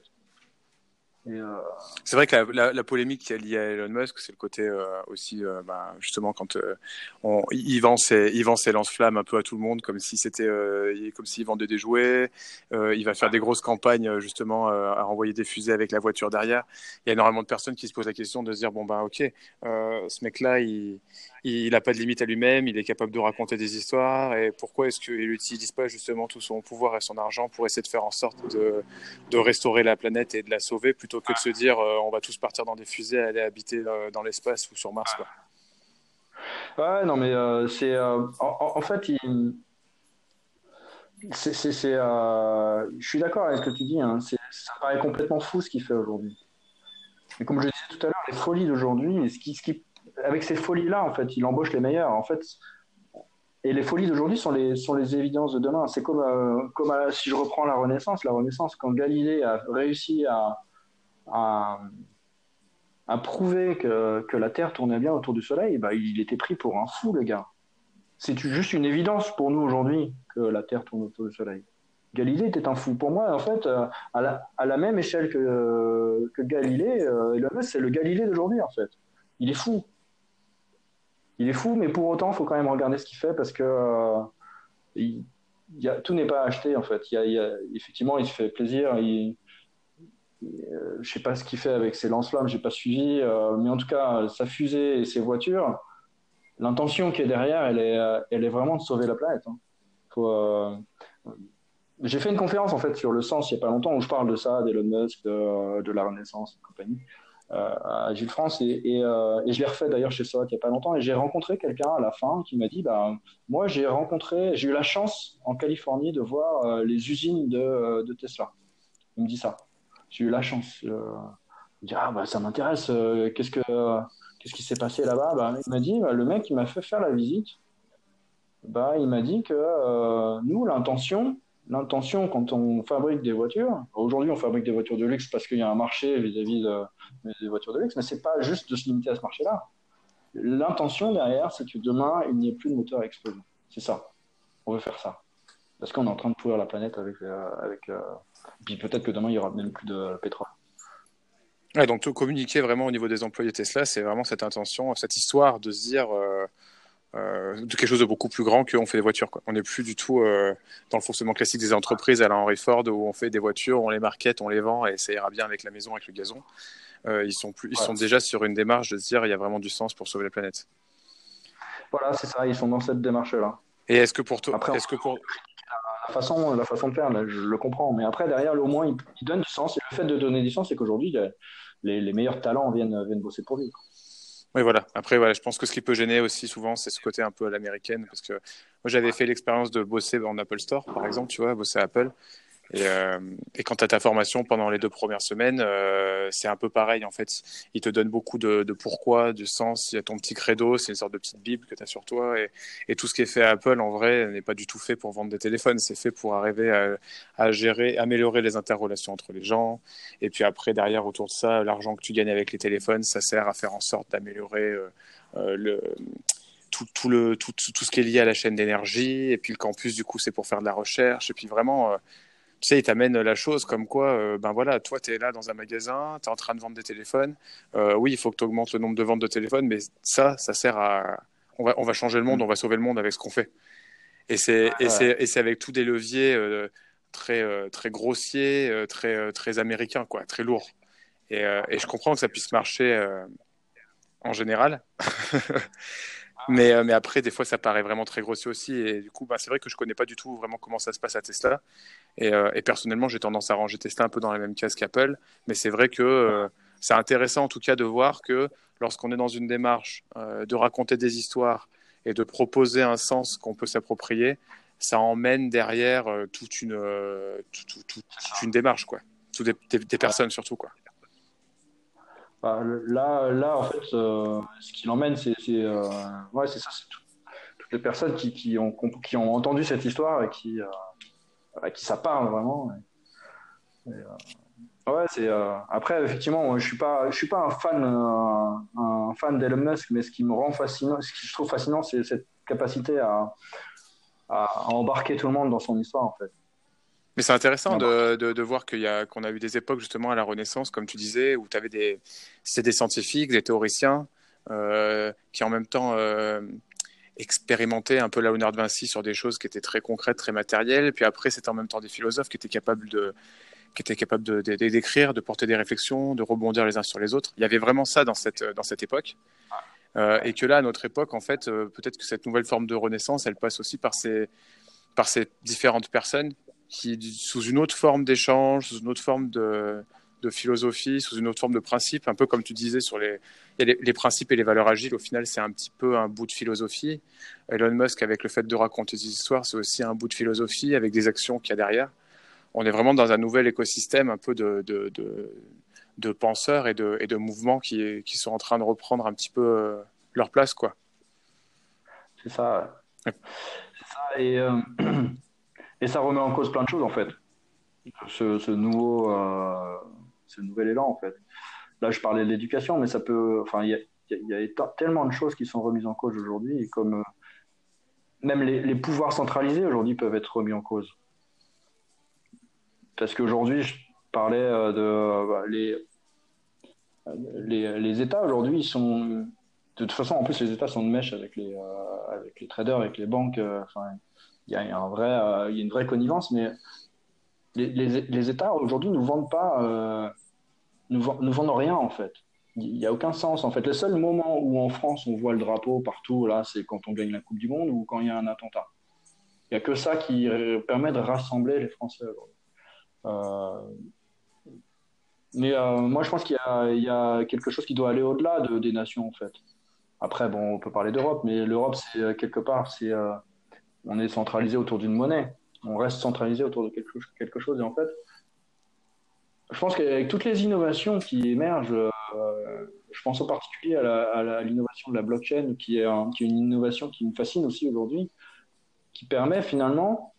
C'est vrai que la polémique qui est liée à Elon Musk, c'est le côté aussi, justement, quand il vend ses lance-flammes un peu à tout le monde, comme si c'était, comme s'il vendait des jouets. Il va faire des grosses campagnes justement à renvoyer des fusées avec la voiture derrière. Il y a énormément de personnes qui se posent la question de se dire ok, ce mec-là, il n'a pas de limite à lui-même, il est capable de raconter des histoires, et pourquoi est-ce qu'il n'utilise pas justement tout son pouvoir et son argent pour essayer de faire en sorte de restaurer la planète et de la sauver, plutôt que de se dire on va tous partir dans des fusées, aller habiter dans l'espace ou sur Mars, quoi. Ouais, non, mais en fait, je suis d'accord avec ce que tu dis, hein, ça paraît complètement fou ce qu'il fait aujourd'hui. Et comme je disais tout à l'heure, les folies d'aujourd'hui, avec ces folies-là, en fait, il embauche les meilleurs. En fait, et les folies d'aujourd'hui sont les évidences de demain. C'est comme si je reprends la Renaissance, quand Galilée a réussi à prouver que la Terre tournait bien autour du Soleil, il était pris pour un fou, le gars. C'est juste une évidence pour nous aujourd'hui que la Terre tourne autour du Soleil. Galilée était un fou. Pour moi, en fait, à la même échelle que Galilée, Elon Musk, c'est le Galilée d'aujourd'hui, en fait. Il est fou. Il est fou, mais pour autant, il faut quand même regarder ce qu'il fait parce que tout n'est pas acheté, en fait. Effectivement, il se fait plaisir. Je sais pas ce qu'il fait avec ses lance-flammes, j'ai pas suivi, mais en tout cas, sa fusée et ses voitures, l'intention qui est derrière, elle est vraiment de sauver la planète. Hein. J'ai fait une conférence en fait sur le sens il y a pas longtemps où je parle de ça, d'Elon Musk, de la Renaissance et compagnie. à Gilles France et je l'ai refait d'ailleurs chez Sora il n'y a pas longtemps et j'ai rencontré quelqu'un à la fin qui m'a dit bah, moi j'ai eu la chance en Californie de voir les usines de Tesla. Il me dit ça. J'ai eu la chance. Je dis ah bah ça m'intéresse. Qu'est-ce qui s'est passé là-bas? Bah, il m'a dit bah, le mec qui m'a fait faire la visite. Bah, il m'a dit que nous, l'intention quand on fabrique des voitures, aujourd'hui on fabrique des voitures de luxe parce qu'il y a un marché vis-à-vis des voitures de luxe, mais c'est pas juste de se limiter à ce marché-là. L'intention derrière, c'est que demain, il n'y ait plus de moteur à explosion. C'est ça. On veut faire ça. Parce qu'on est en train de pourrir la planète puis peut-être que demain, il y aura même plus de pétrole. Ouais, donc tout communiquer vraiment au niveau des employés Tesla, c'est vraiment cette intention, cette histoire de se dire de quelque chose de beaucoup plus grand qu'on fait des voitures, quoi. On n'est plus du tout dans le fonctionnement classique des entreprises à la Henry Ford où on fait des voitures, on les market, on les vend et ça ira bien avec la maison, avec le gazon. Ils sont déjà sur une démarche de se dire il y a vraiment du sens pour sauver la planète. Voilà, c'est ça, ils sont dans cette démarche-là. Et est-ce que pour toi, Après, la façon de faire, là, je le comprends, mais après, derrière, au moins, il donne du sens. Et le fait de donner du sens, c'est qu'aujourd'hui, les meilleurs talents viennent bosser pour lui. Oui, voilà. Après, voilà, je pense que ce qui peut gêner aussi souvent, c'est ce côté un peu à l'américaine, parce que moi, j'avais fait l'expérience de bosser en Apple Store, par exemple, tu vois, bosser à Apple. Et quand tu as ta formation pendant les 2 premières semaines, c'est un peu pareil en fait. Ils te donnent beaucoup de pourquoi, du sens. Il y a ton petit credo, c'est une sorte de petite bible que tu as sur toi. Et tout ce qui est fait à Apple, en vrai, n'est pas du tout fait pour vendre des téléphones. C'est fait pour arriver à gérer, améliorer les interrelations entre les gens. Et puis après, derrière, autour de ça, l'argent que tu gagnes avec les téléphones, ça sert à faire en sorte d'améliorer tout ce qui est lié à la chaîne d'énergie. Et puis le campus, du coup, c'est pour faire de la recherche. Et puis vraiment tu sais, ils t'amènent la chose comme quoi, ben voilà, toi, tu es là dans un magasin, tu es en train de vendre des téléphones. Oui, il faut que tu augmentes le nombre de ventes de téléphones, mais ça sert à. On va changer le monde, on va sauver le monde avec ce qu'on fait. Et c'est avec tous des leviers très grossiers, très américains, quoi, très lourds. Et je comprends que ça puisse marcher en général. Mais après, des fois, ça paraît vraiment très grossier aussi. Et du coup, bah, c'est vrai que je connais pas du tout vraiment comment ça se passe à Tesla. Et personnellement, j'ai tendance à ranger Tesla un peu dans la même case qu'Apple. Mais c'est vrai que c'est intéressant en tout cas de voir que lorsqu'on est dans une démarche de raconter des histoires et de proposer un sens qu'on peut s'approprier, ça emmène derrière toute une démarche, quoi. Toutes des personnes surtout, quoi. Bah, là, en fait, ce qui l'emmène, ouais, c'est ça, c'est toutes les personnes qui ont entendu cette histoire et à qui ça parle vraiment. Ouais, après, effectivement, moi, je suis pas un fan d'Elon Musk, mais ce qui me rend fascinant, ce que je trouve fascinant, c'est cette capacité à embarquer tout le monde dans son histoire, en fait. Mais c'est intéressant de voir qu'on a eu des époques justement à la Renaissance, comme tu disais, où c'était des scientifiques, des théoriciens, qui en même temps expérimentaient un peu Léonard de Vinci sur des choses qui étaient très concrètes, très matérielles. Puis après, c'était en même temps des philosophes qui étaient capables d'écrire, de porter des réflexions, de rebondir les uns sur les autres. Il y avait vraiment ça dans cette époque. Et que là, à notre époque, en fait, peut-être que cette nouvelle forme de Renaissance, elle passe aussi par ces différentes personnes qui, sous une autre forme d'échange, sous une autre forme de philosophie, sous une autre forme de principe, un peu comme tu disais sur les principes et les valeurs agiles, au final, c'est un petit peu un bout de philosophie. Elon Musk, avec le fait de raconter des histoires, c'est aussi un bout de philosophie avec des actions qu'il y a derrière. On est vraiment dans un nouvel écosystème un peu de penseurs et de mouvements qui sont en train de reprendre un petit peu leur place, quoi. C'est ça. Ouais. C'est ça. Et ça remet en cause plein de choses, en fait. Ce nouvel élan, en fait. Là, je parlais de l'éducation, mais ça peut. Enfin, il y a tellement de choses qui sont remises en cause aujourd'hui, et comme même les pouvoirs centralisés aujourd'hui peuvent être remis en cause. Parce qu'aujourd'hui, je parlais les États aujourd'hui, ils sont. De toute façon, en plus, les États sont de mèche avec les traders, avec les banques. Enfin, il y a il y a une vraie connivence, mais les États aujourd'hui nous vendent pas, nous vendent rien en fait. Il n'y a aucun sens en fait. Le seul moment où en France on voit le drapeau partout, là, c'est quand on gagne la Coupe du Monde ou quand il y a un attentat. Il n'y a que ça qui permet de rassembler les Français aujourd'hui. Mais moi, je pense qu'il y a quelque chose qui doit aller au-delà des nations, en fait. Après, bon, on peut parler d'Europe, mais l'Europe, c'est quelque part, on est centralisé autour d'une monnaie. On reste centralisé autour de quelque chose. Et en fait, je pense qu'avec toutes les innovations qui émergent, je pense en particulier à l'innovation de la blockchain, qui est une innovation qui me fascine aussi aujourd'hui, qui permet finalement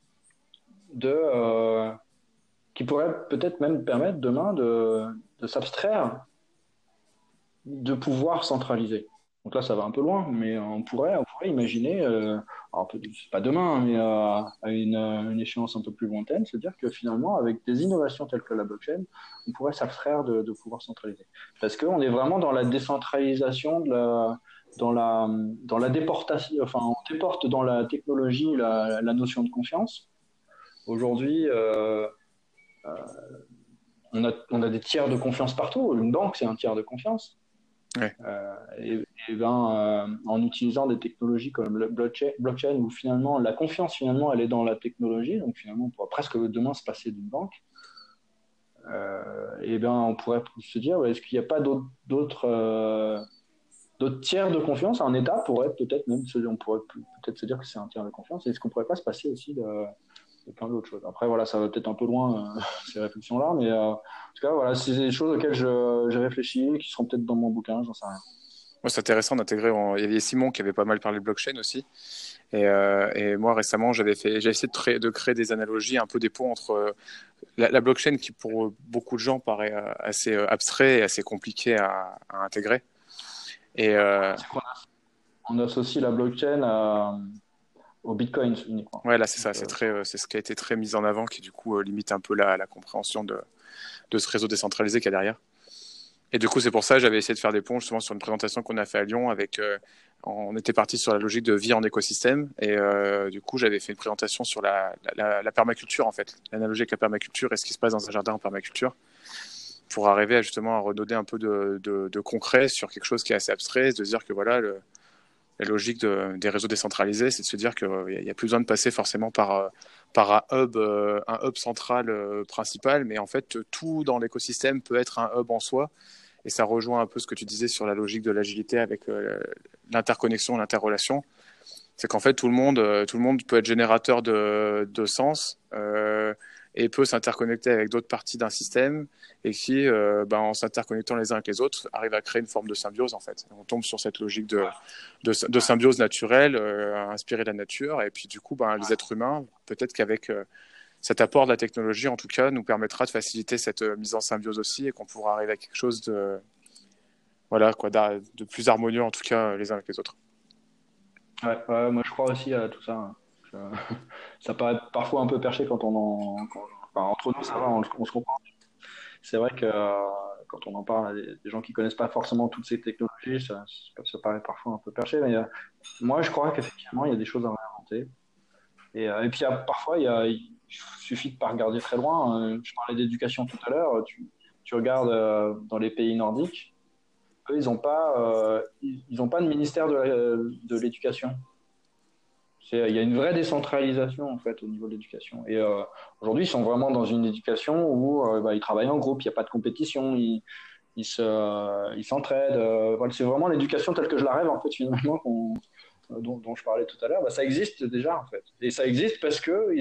qui pourrait peut-être même permettre demain de s'abstraire de pouvoir centraliser. Donc là, ça va un peu loin, mais on pourrait imaginer, alors c'est pas demain, mais à une échéance un peu plus lointaine, se dire que finalement, avec des innovations telles que la blockchain, on pourrait s'abstraire de pouvoir centraliser. Parce qu'on est vraiment dans la décentralisation, dans la déportation, enfin, on déporte dans la technologie la notion de confiance. Aujourd'hui, on a des tiers de confiance partout. Une banque, c'est un tiers de confiance. Ouais. En utilisant des technologies comme le blockchain, où finalement la confiance finalement elle est dans la technologie, donc finalement on pourra presque demain se passer d'une banque. On pourrait se dire est-ce qu'il n'y a pas d'autres tiers de confiance? Un État pourrait peut-être même on pourrait peut-être se dire que c'est un tiers de confiance. Est-ce qu'on pourrait pas se passer aussi de plein d'autres choses? Après voilà, ça va peut-être un peu loin ces réflexions là, mais en tout cas voilà, c'est des choses auxquelles j'ai réfléchi, qui seront peut-être dans mon bouquin, j'en sais rien. Ouais, c'est intéressant d'intégrer. Il y avait Simon qui avait pas mal parlé de blockchain aussi. Et moi, récemment, j'ai essayé de créer des analogies, un peu des ponts entre la blockchain qui, pour beaucoup de gens, paraît assez abstrait et assez compliqué à intégrer. Et On associe la blockchain au Bitcoin uniquement. ouais, là, c'est ça. C'est ce qui a été très mis en avant, qui du coup limite un peu la compréhension de ce réseau décentralisé qu'il y a derrière. Et du coup, c'est pour ça que j'avais essayé de faire des ponts justement sur une présentation qu'on a fait à Lyon avec. On était parti sur la logique de vie en écosystème et du coup, j'avais fait une présentation sur la permaculture en fait, l'analogie avec la permaculture et ce qui se passe dans un jardin en permaculture, pour arriver justement à redonner un peu de concret sur quelque chose qui est assez abstrait, de se dire que voilà, la logique des réseaux décentralisés, c'est de se dire qu'il n'y a plus besoin de passer forcément par un hub central principal, mais en fait, tout dans l'écosystème peut être un hub en soi. Et ça rejoint un peu ce que tu disais sur la logique de l'agilité avec l'interconnexion, l'interrelation. C'est qu'en fait, tout le monde peut être générateur de sens et peut s'interconnecter avec d'autres parties d'un système et qui, en s'interconnectant les uns avec les autres, arrive à créer une forme de symbiose, en fait. On tombe sur cette logique de symbiose naturelle, inspirée de la nature. Et puis, du coup, les êtres humains, peut-être qu'avec cet apport de la technologie, en tout cas, nous permettra de faciliter cette mise en symbiose aussi et qu'on pourra arriver à quelque chose de plus harmonieux, en tout cas, les uns avec les autres. Ouais, moi je crois aussi à tout ça, hein. Je- Ça paraît parfois un peu perché enfin, entre nous, ça va, on se comprend. C'est vrai que quand on en parle à des gens qui connaissent pas forcément toutes ces technologies, ça paraît parfois un peu perché, mais moi je crois qu'effectivement il y a des choses à réinventer. Et puis parfois il suffit de pas regarder très loin. Je parlais d'éducation tout à l'heure. Tu regardes dans les pays nordiques, eux ils ont pas de ministère de l'éducation. Il y a une vraie décentralisation en fait au niveau de l'éducation. Et aujourd'hui, ils sont vraiment dans une éducation où ils travaillent en groupe, il n'y a pas de compétition, ils s'entraident. Voilà, c'est vraiment l'éducation telle que je la rêve en fait finalement dont je parlais tout à l'heure. Ça existe déjà en fait. Et ça existe parce que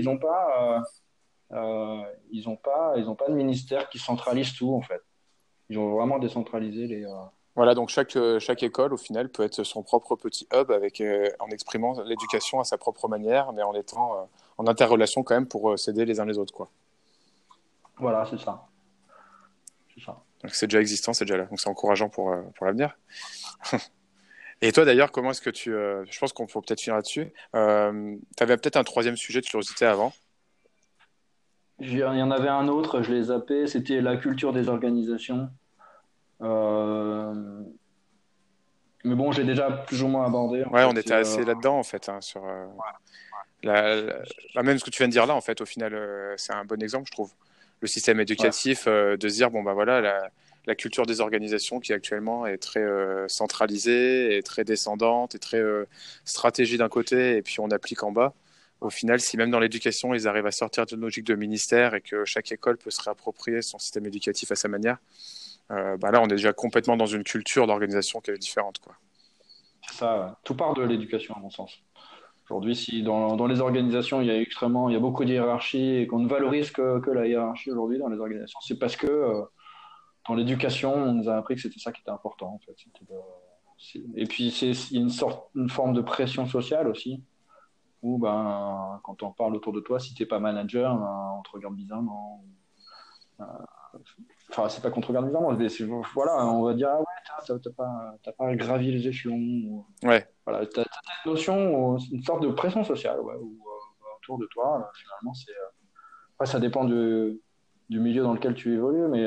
ils ont pas de ministère qui centralise tout en fait. Ils ont vraiment décentralisé les. Voilà, donc chaque école, au final, peut être son propre petit hub en exprimant l'éducation à sa propre manière, mais en étant en interrelation quand même pour s'aider les uns les autres, quoi. Voilà, c'est ça. C'est ça. Donc c'est déjà existant, c'est déjà là. Donc c'est encourageant pour l'avenir. Et toi d'ailleurs, comment est-ce que je pense qu'on peut peut-être finir là-dessus. Tu avais peut-être un troisième sujet de curiosité avant. Il y en avait un autre, je l'ai zappé, c'était la culture des organisations. Euh, Mais bon, j'ai déjà plus ou moins abordé. En Ouais, fait. on était assez là-dedans en fait, hein, sur même ce que tu viens de dire là, en fait, au final, c'est un bon exemple, je trouve. Le système éducatif, de se dire, bon, bah voilà, la culture des organisations qui actuellement est très centralisée, et très descendante, et très stratégie d'un côté, et puis on applique en bas. au final, si même dans l'éducation, ils arrivent à sortir d'une logique de ministère et que chaque école peut se réapproprier son système éducatif à sa manière, là, on est déjà complètement dans une culture d'organisation qui est différente, quoi. C'est ça, tout part de l'éducation, à mon sens. Aujourd'hui, si dans les organisations, il y a beaucoup de hiérarchie et qu'on ne valorise que la hiérarchie aujourd'hui dans les organisations, c'est parce que dans l'éducation, on nous a appris que c'était ça qui était important, en fait. Et puis, il y a une forme de pression sociale aussi, où ben, quand on parle autour de toi, si t'es pas manager, ben, on te regarde bizarrement. Enfin, c'est pas qu'on te regarde bizarrement, mais voilà, on va dire, ah ouais, t'as pas gravi les échelons. Ouais. Voilà, t'as cette notion, une sorte de pression sociale, ouais, autour de toi, finalement, après, ça dépend du milieu dans lequel tu évolues, mais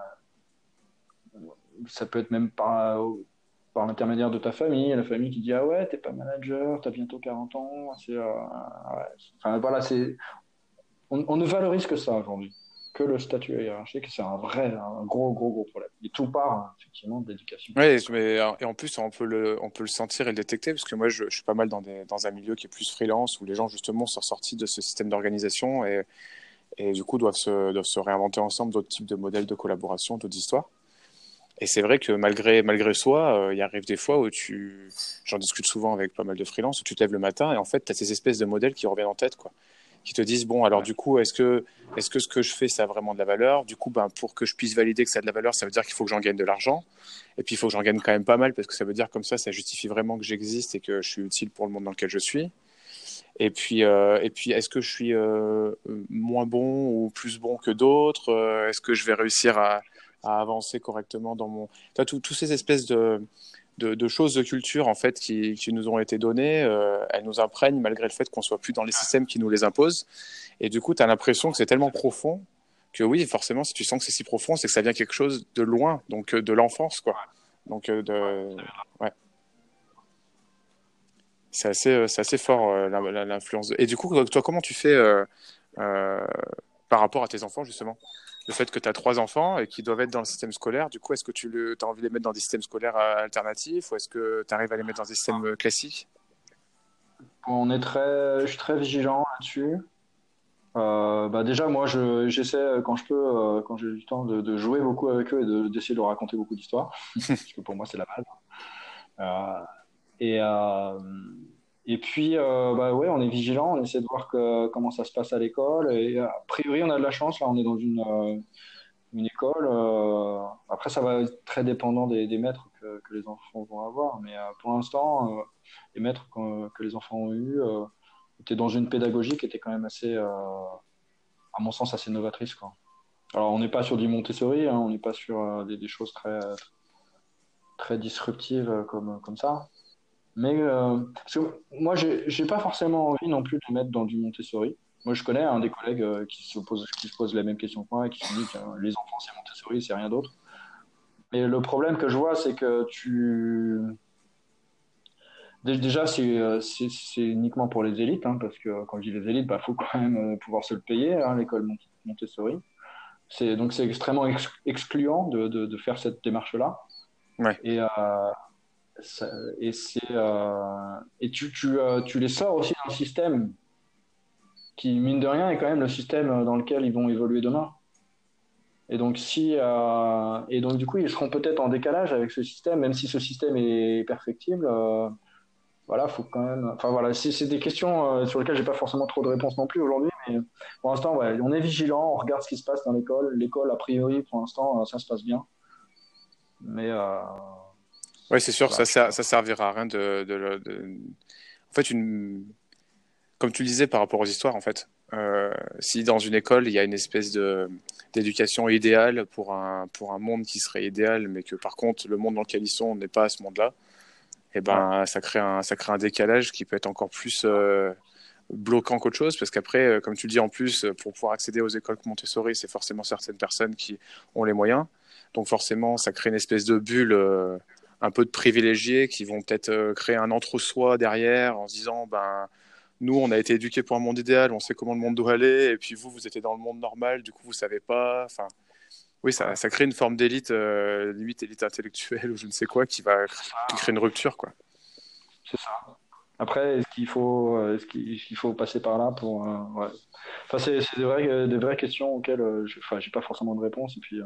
ça peut être même par l'intermédiaire de ta famille, la famille qui dit ah ouais, t'es pas manager, t'as bientôt 40 ans. Ouais. Enfin, voilà, on ne valorise que ça aujourd'hui, que le statut hiérarchique, c'est un gros problème. Et tout part effectivement de l'éducation. Ouais, et en plus, on peut le sentir et le détecter, parce que moi, je suis pas mal dans un milieu qui est plus freelance, où les gens, justement, sont sortis de ce système d'organisation et du coup, doivent se réinventer ensemble d'autres types de modèles de collaboration, d'autres histoires. Et c'est vrai que malgré soi, il arrive des fois où j'en discute souvent avec pas mal de freelance, où tu te lèves le matin et en fait, tu as ces espèces de modèles qui reviennent en tête, quoi. Qui te disent, bon, alors Ouais. du coup, est-ce que ce que je fais, ça a vraiment de la valeur? Du coup, ben, pour que je puisse valider que ça a de la valeur, ça veut dire qu'il faut que j'en gagne de l'argent. Et puis, il faut que j'en gagne quand même pas mal, parce que ça veut dire comme ça justifie vraiment que j'existe et que je suis utile pour le monde dans lequel je suis. Et puis est-ce que je suis moins bon ou plus bon que d'autres? Est-ce que je vais réussir à avancer correctement dans mon... T'as tous ces espèces de choses de culture en fait qui nous ont été données, elles nous imprègnent malgré le fait qu'on soit plus dans les systèmes qui nous les imposent. Et du coup, tu as l'impression que c'est tellement profond que oui, forcément, si tu sens que c'est si profond, c'est que ça vient quelque chose de loin, donc de l'enfance, quoi. Donc ouais, c'est assez fort l'influence. Et du coup, toi, comment tu fais euh, par rapport à tes enfants, justement? Le fait que tu as 3 enfants et qui doivent être dans le système scolaire, du coup, est-ce que tu as envie de les mettre dans des systèmes scolaires alternatifs ou est-ce que tu arrives à les mettre dans des systèmes classiques? Je suis très vigilant là-dessus. Bah déjà, moi, j'essaie quand je peux, quand j'ai du temps, de jouer beaucoup avec eux et d'essayer de leur raconter beaucoup d'histoires, parce que pour moi, c'est la base. Euh, et, euh, et puis, bah ouais, on est vigilant, on essaie de voir comment ça se passe à l'école. Et a priori, on a de la chance. Là, on est dans une école. Après, ça va être très dépendant des maîtres que les enfants vont avoir. Mais pour l'instant, les maîtres que les enfants ont eus étaient dans une pédagogie qui était quand même assez, à mon sens, assez novatrice, quoi. Alors, on n'est pas sur du Montessori, hein, on n'est pas sur des choses très disruptives comme ça. Mais parce que moi, j'ai pas forcément envie non plus de mettre dans du Montessori. Moi, je connais des collègues qui se posent la même question que moi et qui se disent que les enfants, c'est Montessori, c'est rien d'autre. Mais le problème que je vois, c'est que déjà, c'est uniquement pour les élites, hein, parce que quand je dis les élites, bah, faut quand même pouvoir se le payer, hein, l'école Montessori. Donc, c'est extrêmement excluant de faire cette démarche-là. Ouais. Et, ça- et tu les sors aussi d'un système qui, mine de rien, est quand même le système dans lequel ils vont évoluer demain. Et donc, du coup, ils seront peut-être en décalage avec ce système, même si ce système est perfectible. Voilà, faut quand même. Enfin voilà, c'est des questions sur lesquelles j'ai pas forcément trop de réponses non plus aujourd'hui, mais pour l'instant, ouais, on est vigilant, on regarde ce qui se passe dans l'école. L'école, a priori, pour l'instant, ça se passe bien. Mais Ouais, c'est sûr, voilà, je sais pas. ça servira à rien En fait, comme tu le disais par rapport aux histoires, en fait, si dans une école, il y a une espèce d'éducation idéale pour un monde qui serait idéal, mais que par contre, le monde dans lequel ils sont n'est pas à ce monde-là, et Ouais, ben, ça crée un décalage qui peut être encore plus bloquant qu'autre chose, parce qu'après, comme tu le dis en plus, pour pouvoir accéder aux écoles Montessori, c'est forcément certaines personnes qui ont les moyens. Donc forcément, ça crée une espèce de bulle, un peu de privilégiés qui vont peut-être créer un entre-soi derrière en se disant, ben, nous, on a été éduqués pour un monde idéal, on sait comment le monde doit aller, et puis vous étiez dans le monde normal, du coup, vous savez pas. Enfin, oui, ouais, ça crée une forme d'élite, limite élite intellectuelle ou je ne sais quoi, qui crée une rupture, quoi. c'est ça. Après, est-ce qu'il faut passer par là pour. Ouais. Enfin, c'est des vraies questions auxquelles j'ai pas forcément de réponse. Et puis,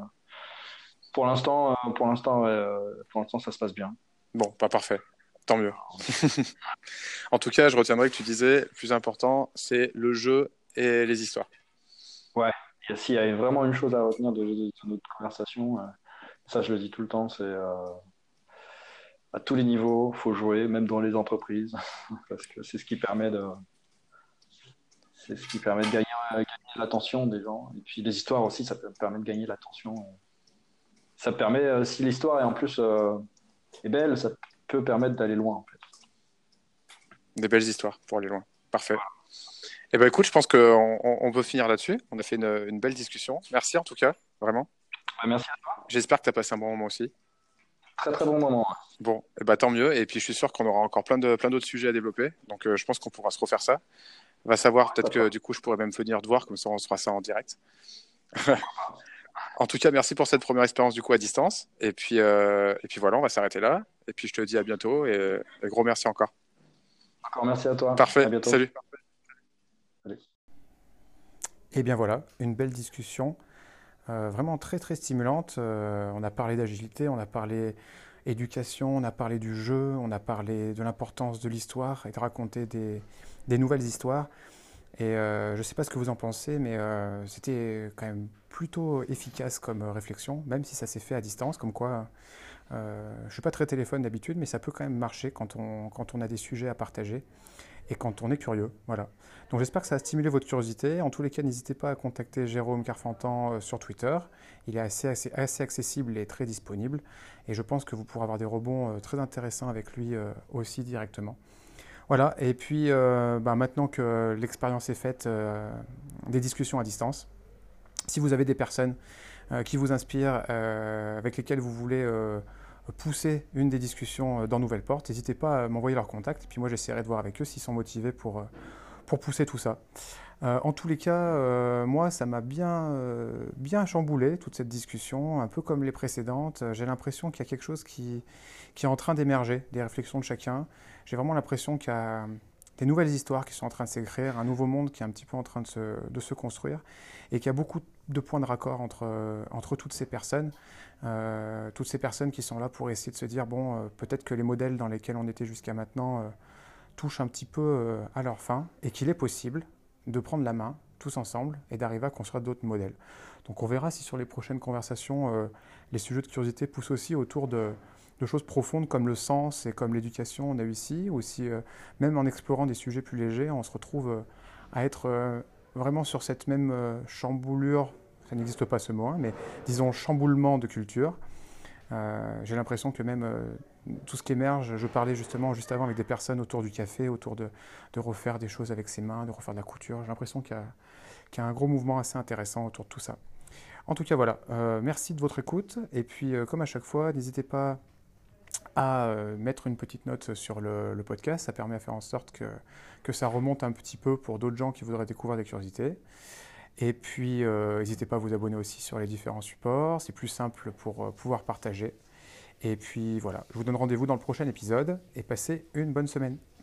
pour l'instant, ça se passe bien. Bon, pas parfait. Tant mieux. En tout cas, je retiendrai que tu disais, le plus important, c'est le jeu et les histoires. Ouais. S'il y a vraiment une chose à retenir de notre conversation, ça, je le dis tout le temps, c'est à tous les niveaux, faut jouer, même dans les entreprises, parce que c'est ce qui permet de gagner l'attention des gens. Et puis les histoires aussi, ça permet de gagner l'attention. Ça permet, si l'histoire est en plus est belle, ça peut permettre d'aller loin en fait. Des belles histoires pour aller loin. Parfait. Eh ben écoute, je pense qu'on peut finir là-dessus. On a fait une belle discussion. Merci en tout cas, vraiment. Merci. J'espère que tu as passé un bon moment aussi. Très très bon moment. Bon, eh ben, tant mieux. Et puis je suis sûr qu'on aura encore plein d'autres sujets à développer. Donc je pense qu'on pourra se refaire ça. Va savoir, peut-être que du coup je pourrais même venir te voir, comme ça on se fera ça en direct. En tout cas, merci pour cette première expérience du coup à distance. Et puis voilà, on va s'arrêter là. Et puis je te dis à bientôt et gros merci encore. Encore merci à toi. Parfait, À bientôt. salut. Et bien voilà, une belle discussion, vraiment très très stimulante. On a parlé d'agilité, on a parlé éducation, on a parlé du jeu, on a parlé de l'importance de l'histoire et de raconter des nouvelles histoires. Et je ne sais pas ce que vous en pensez, mais c'était quand même plutôt efficace comme réflexion, même si ça s'est fait à distance, comme quoi je ne suis pas très téléphone d'habitude, mais ça peut quand même marcher quand on a des sujets à partager et quand on est curieux. Voilà. Donc j'espère que ça a stimulé votre curiosité. En tous les cas, n'hésitez pas à contacter Jérôme Carfentan sur Twitter. Il est assez accessible et très disponible. Et je pense que vous pourrez avoir des rebonds très intéressants avec lui aussi directement. Voilà, et puis maintenant que l'expérience est faite, des discussions à distance, si vous avez des personnes qui vous inspirent, avec lesquelles vous voulez pousser une des discussions dans Nouvelle Porte, n'hésitez pas à m'envoyer leur contact, et puis moi j'essaierai de voir avec eux s'ils sont motivés pour pousser tout ça. En tous les cas, moi ça m'a bien chamboulé toute cette discussion, un peu comme les précédentes. J'ai l'impression qu'il y a quelque chose qui est en train d'émerger, des réflexions de chacun. J'ai vraiment l'impression qu'il y a des nouvelles histoires qui sont en train de s'écrire, un nouveau monde qui est un petit peu en train de se construire, et qu'il y a beaucoup de points de raccord entre toutes ces personnes qui sont là pour essayer de se dire, bon, peut-être que les modèles dans lesquels on était jusqu'à maintenant touchent un petit peu à leur fin, et qu'il est possible de prendre la main tous ensemble et d'arriver à construire d'autres modèles. Donc on verra si sur les prochaines conversations, les sujets de curiosité poussent aussi autour de choses profondes comme le sens et comme l'éducation on a eu ici, ou si même en explorant des sujets plus légers, on se retrouve à être vraiment sur cette même chamboulure, ça n'existe pas ce mot, hein, mais disons chamboulement de culture. J'ai l'impression que même tout ce qui émerge, je parlais justement juste avant avec des personnes autour du café, autour de refaire des choses avec ses mains, de refaire de la couture. J'ai l'impression qu'il y a un gros mouvement assez intéressant autour de tout ça. En tout cas, voilà, merci de votre écoute. Et puis, comme à chaque fois, n'hésitez pas à mettre une petite note sur le podcast. Ça permet à faire en sorte que ça remonte un petit peu pour d'autres gens qui voudraient découvrir des curiosités. Et puis, n'hésitez pas à vous abonner aussi sur les différents supports. C'est plus simple pour pouvoir partager. Et puis voilà, je vous donne rendez-vous dans le prochain épisode et passez une bonne semaine.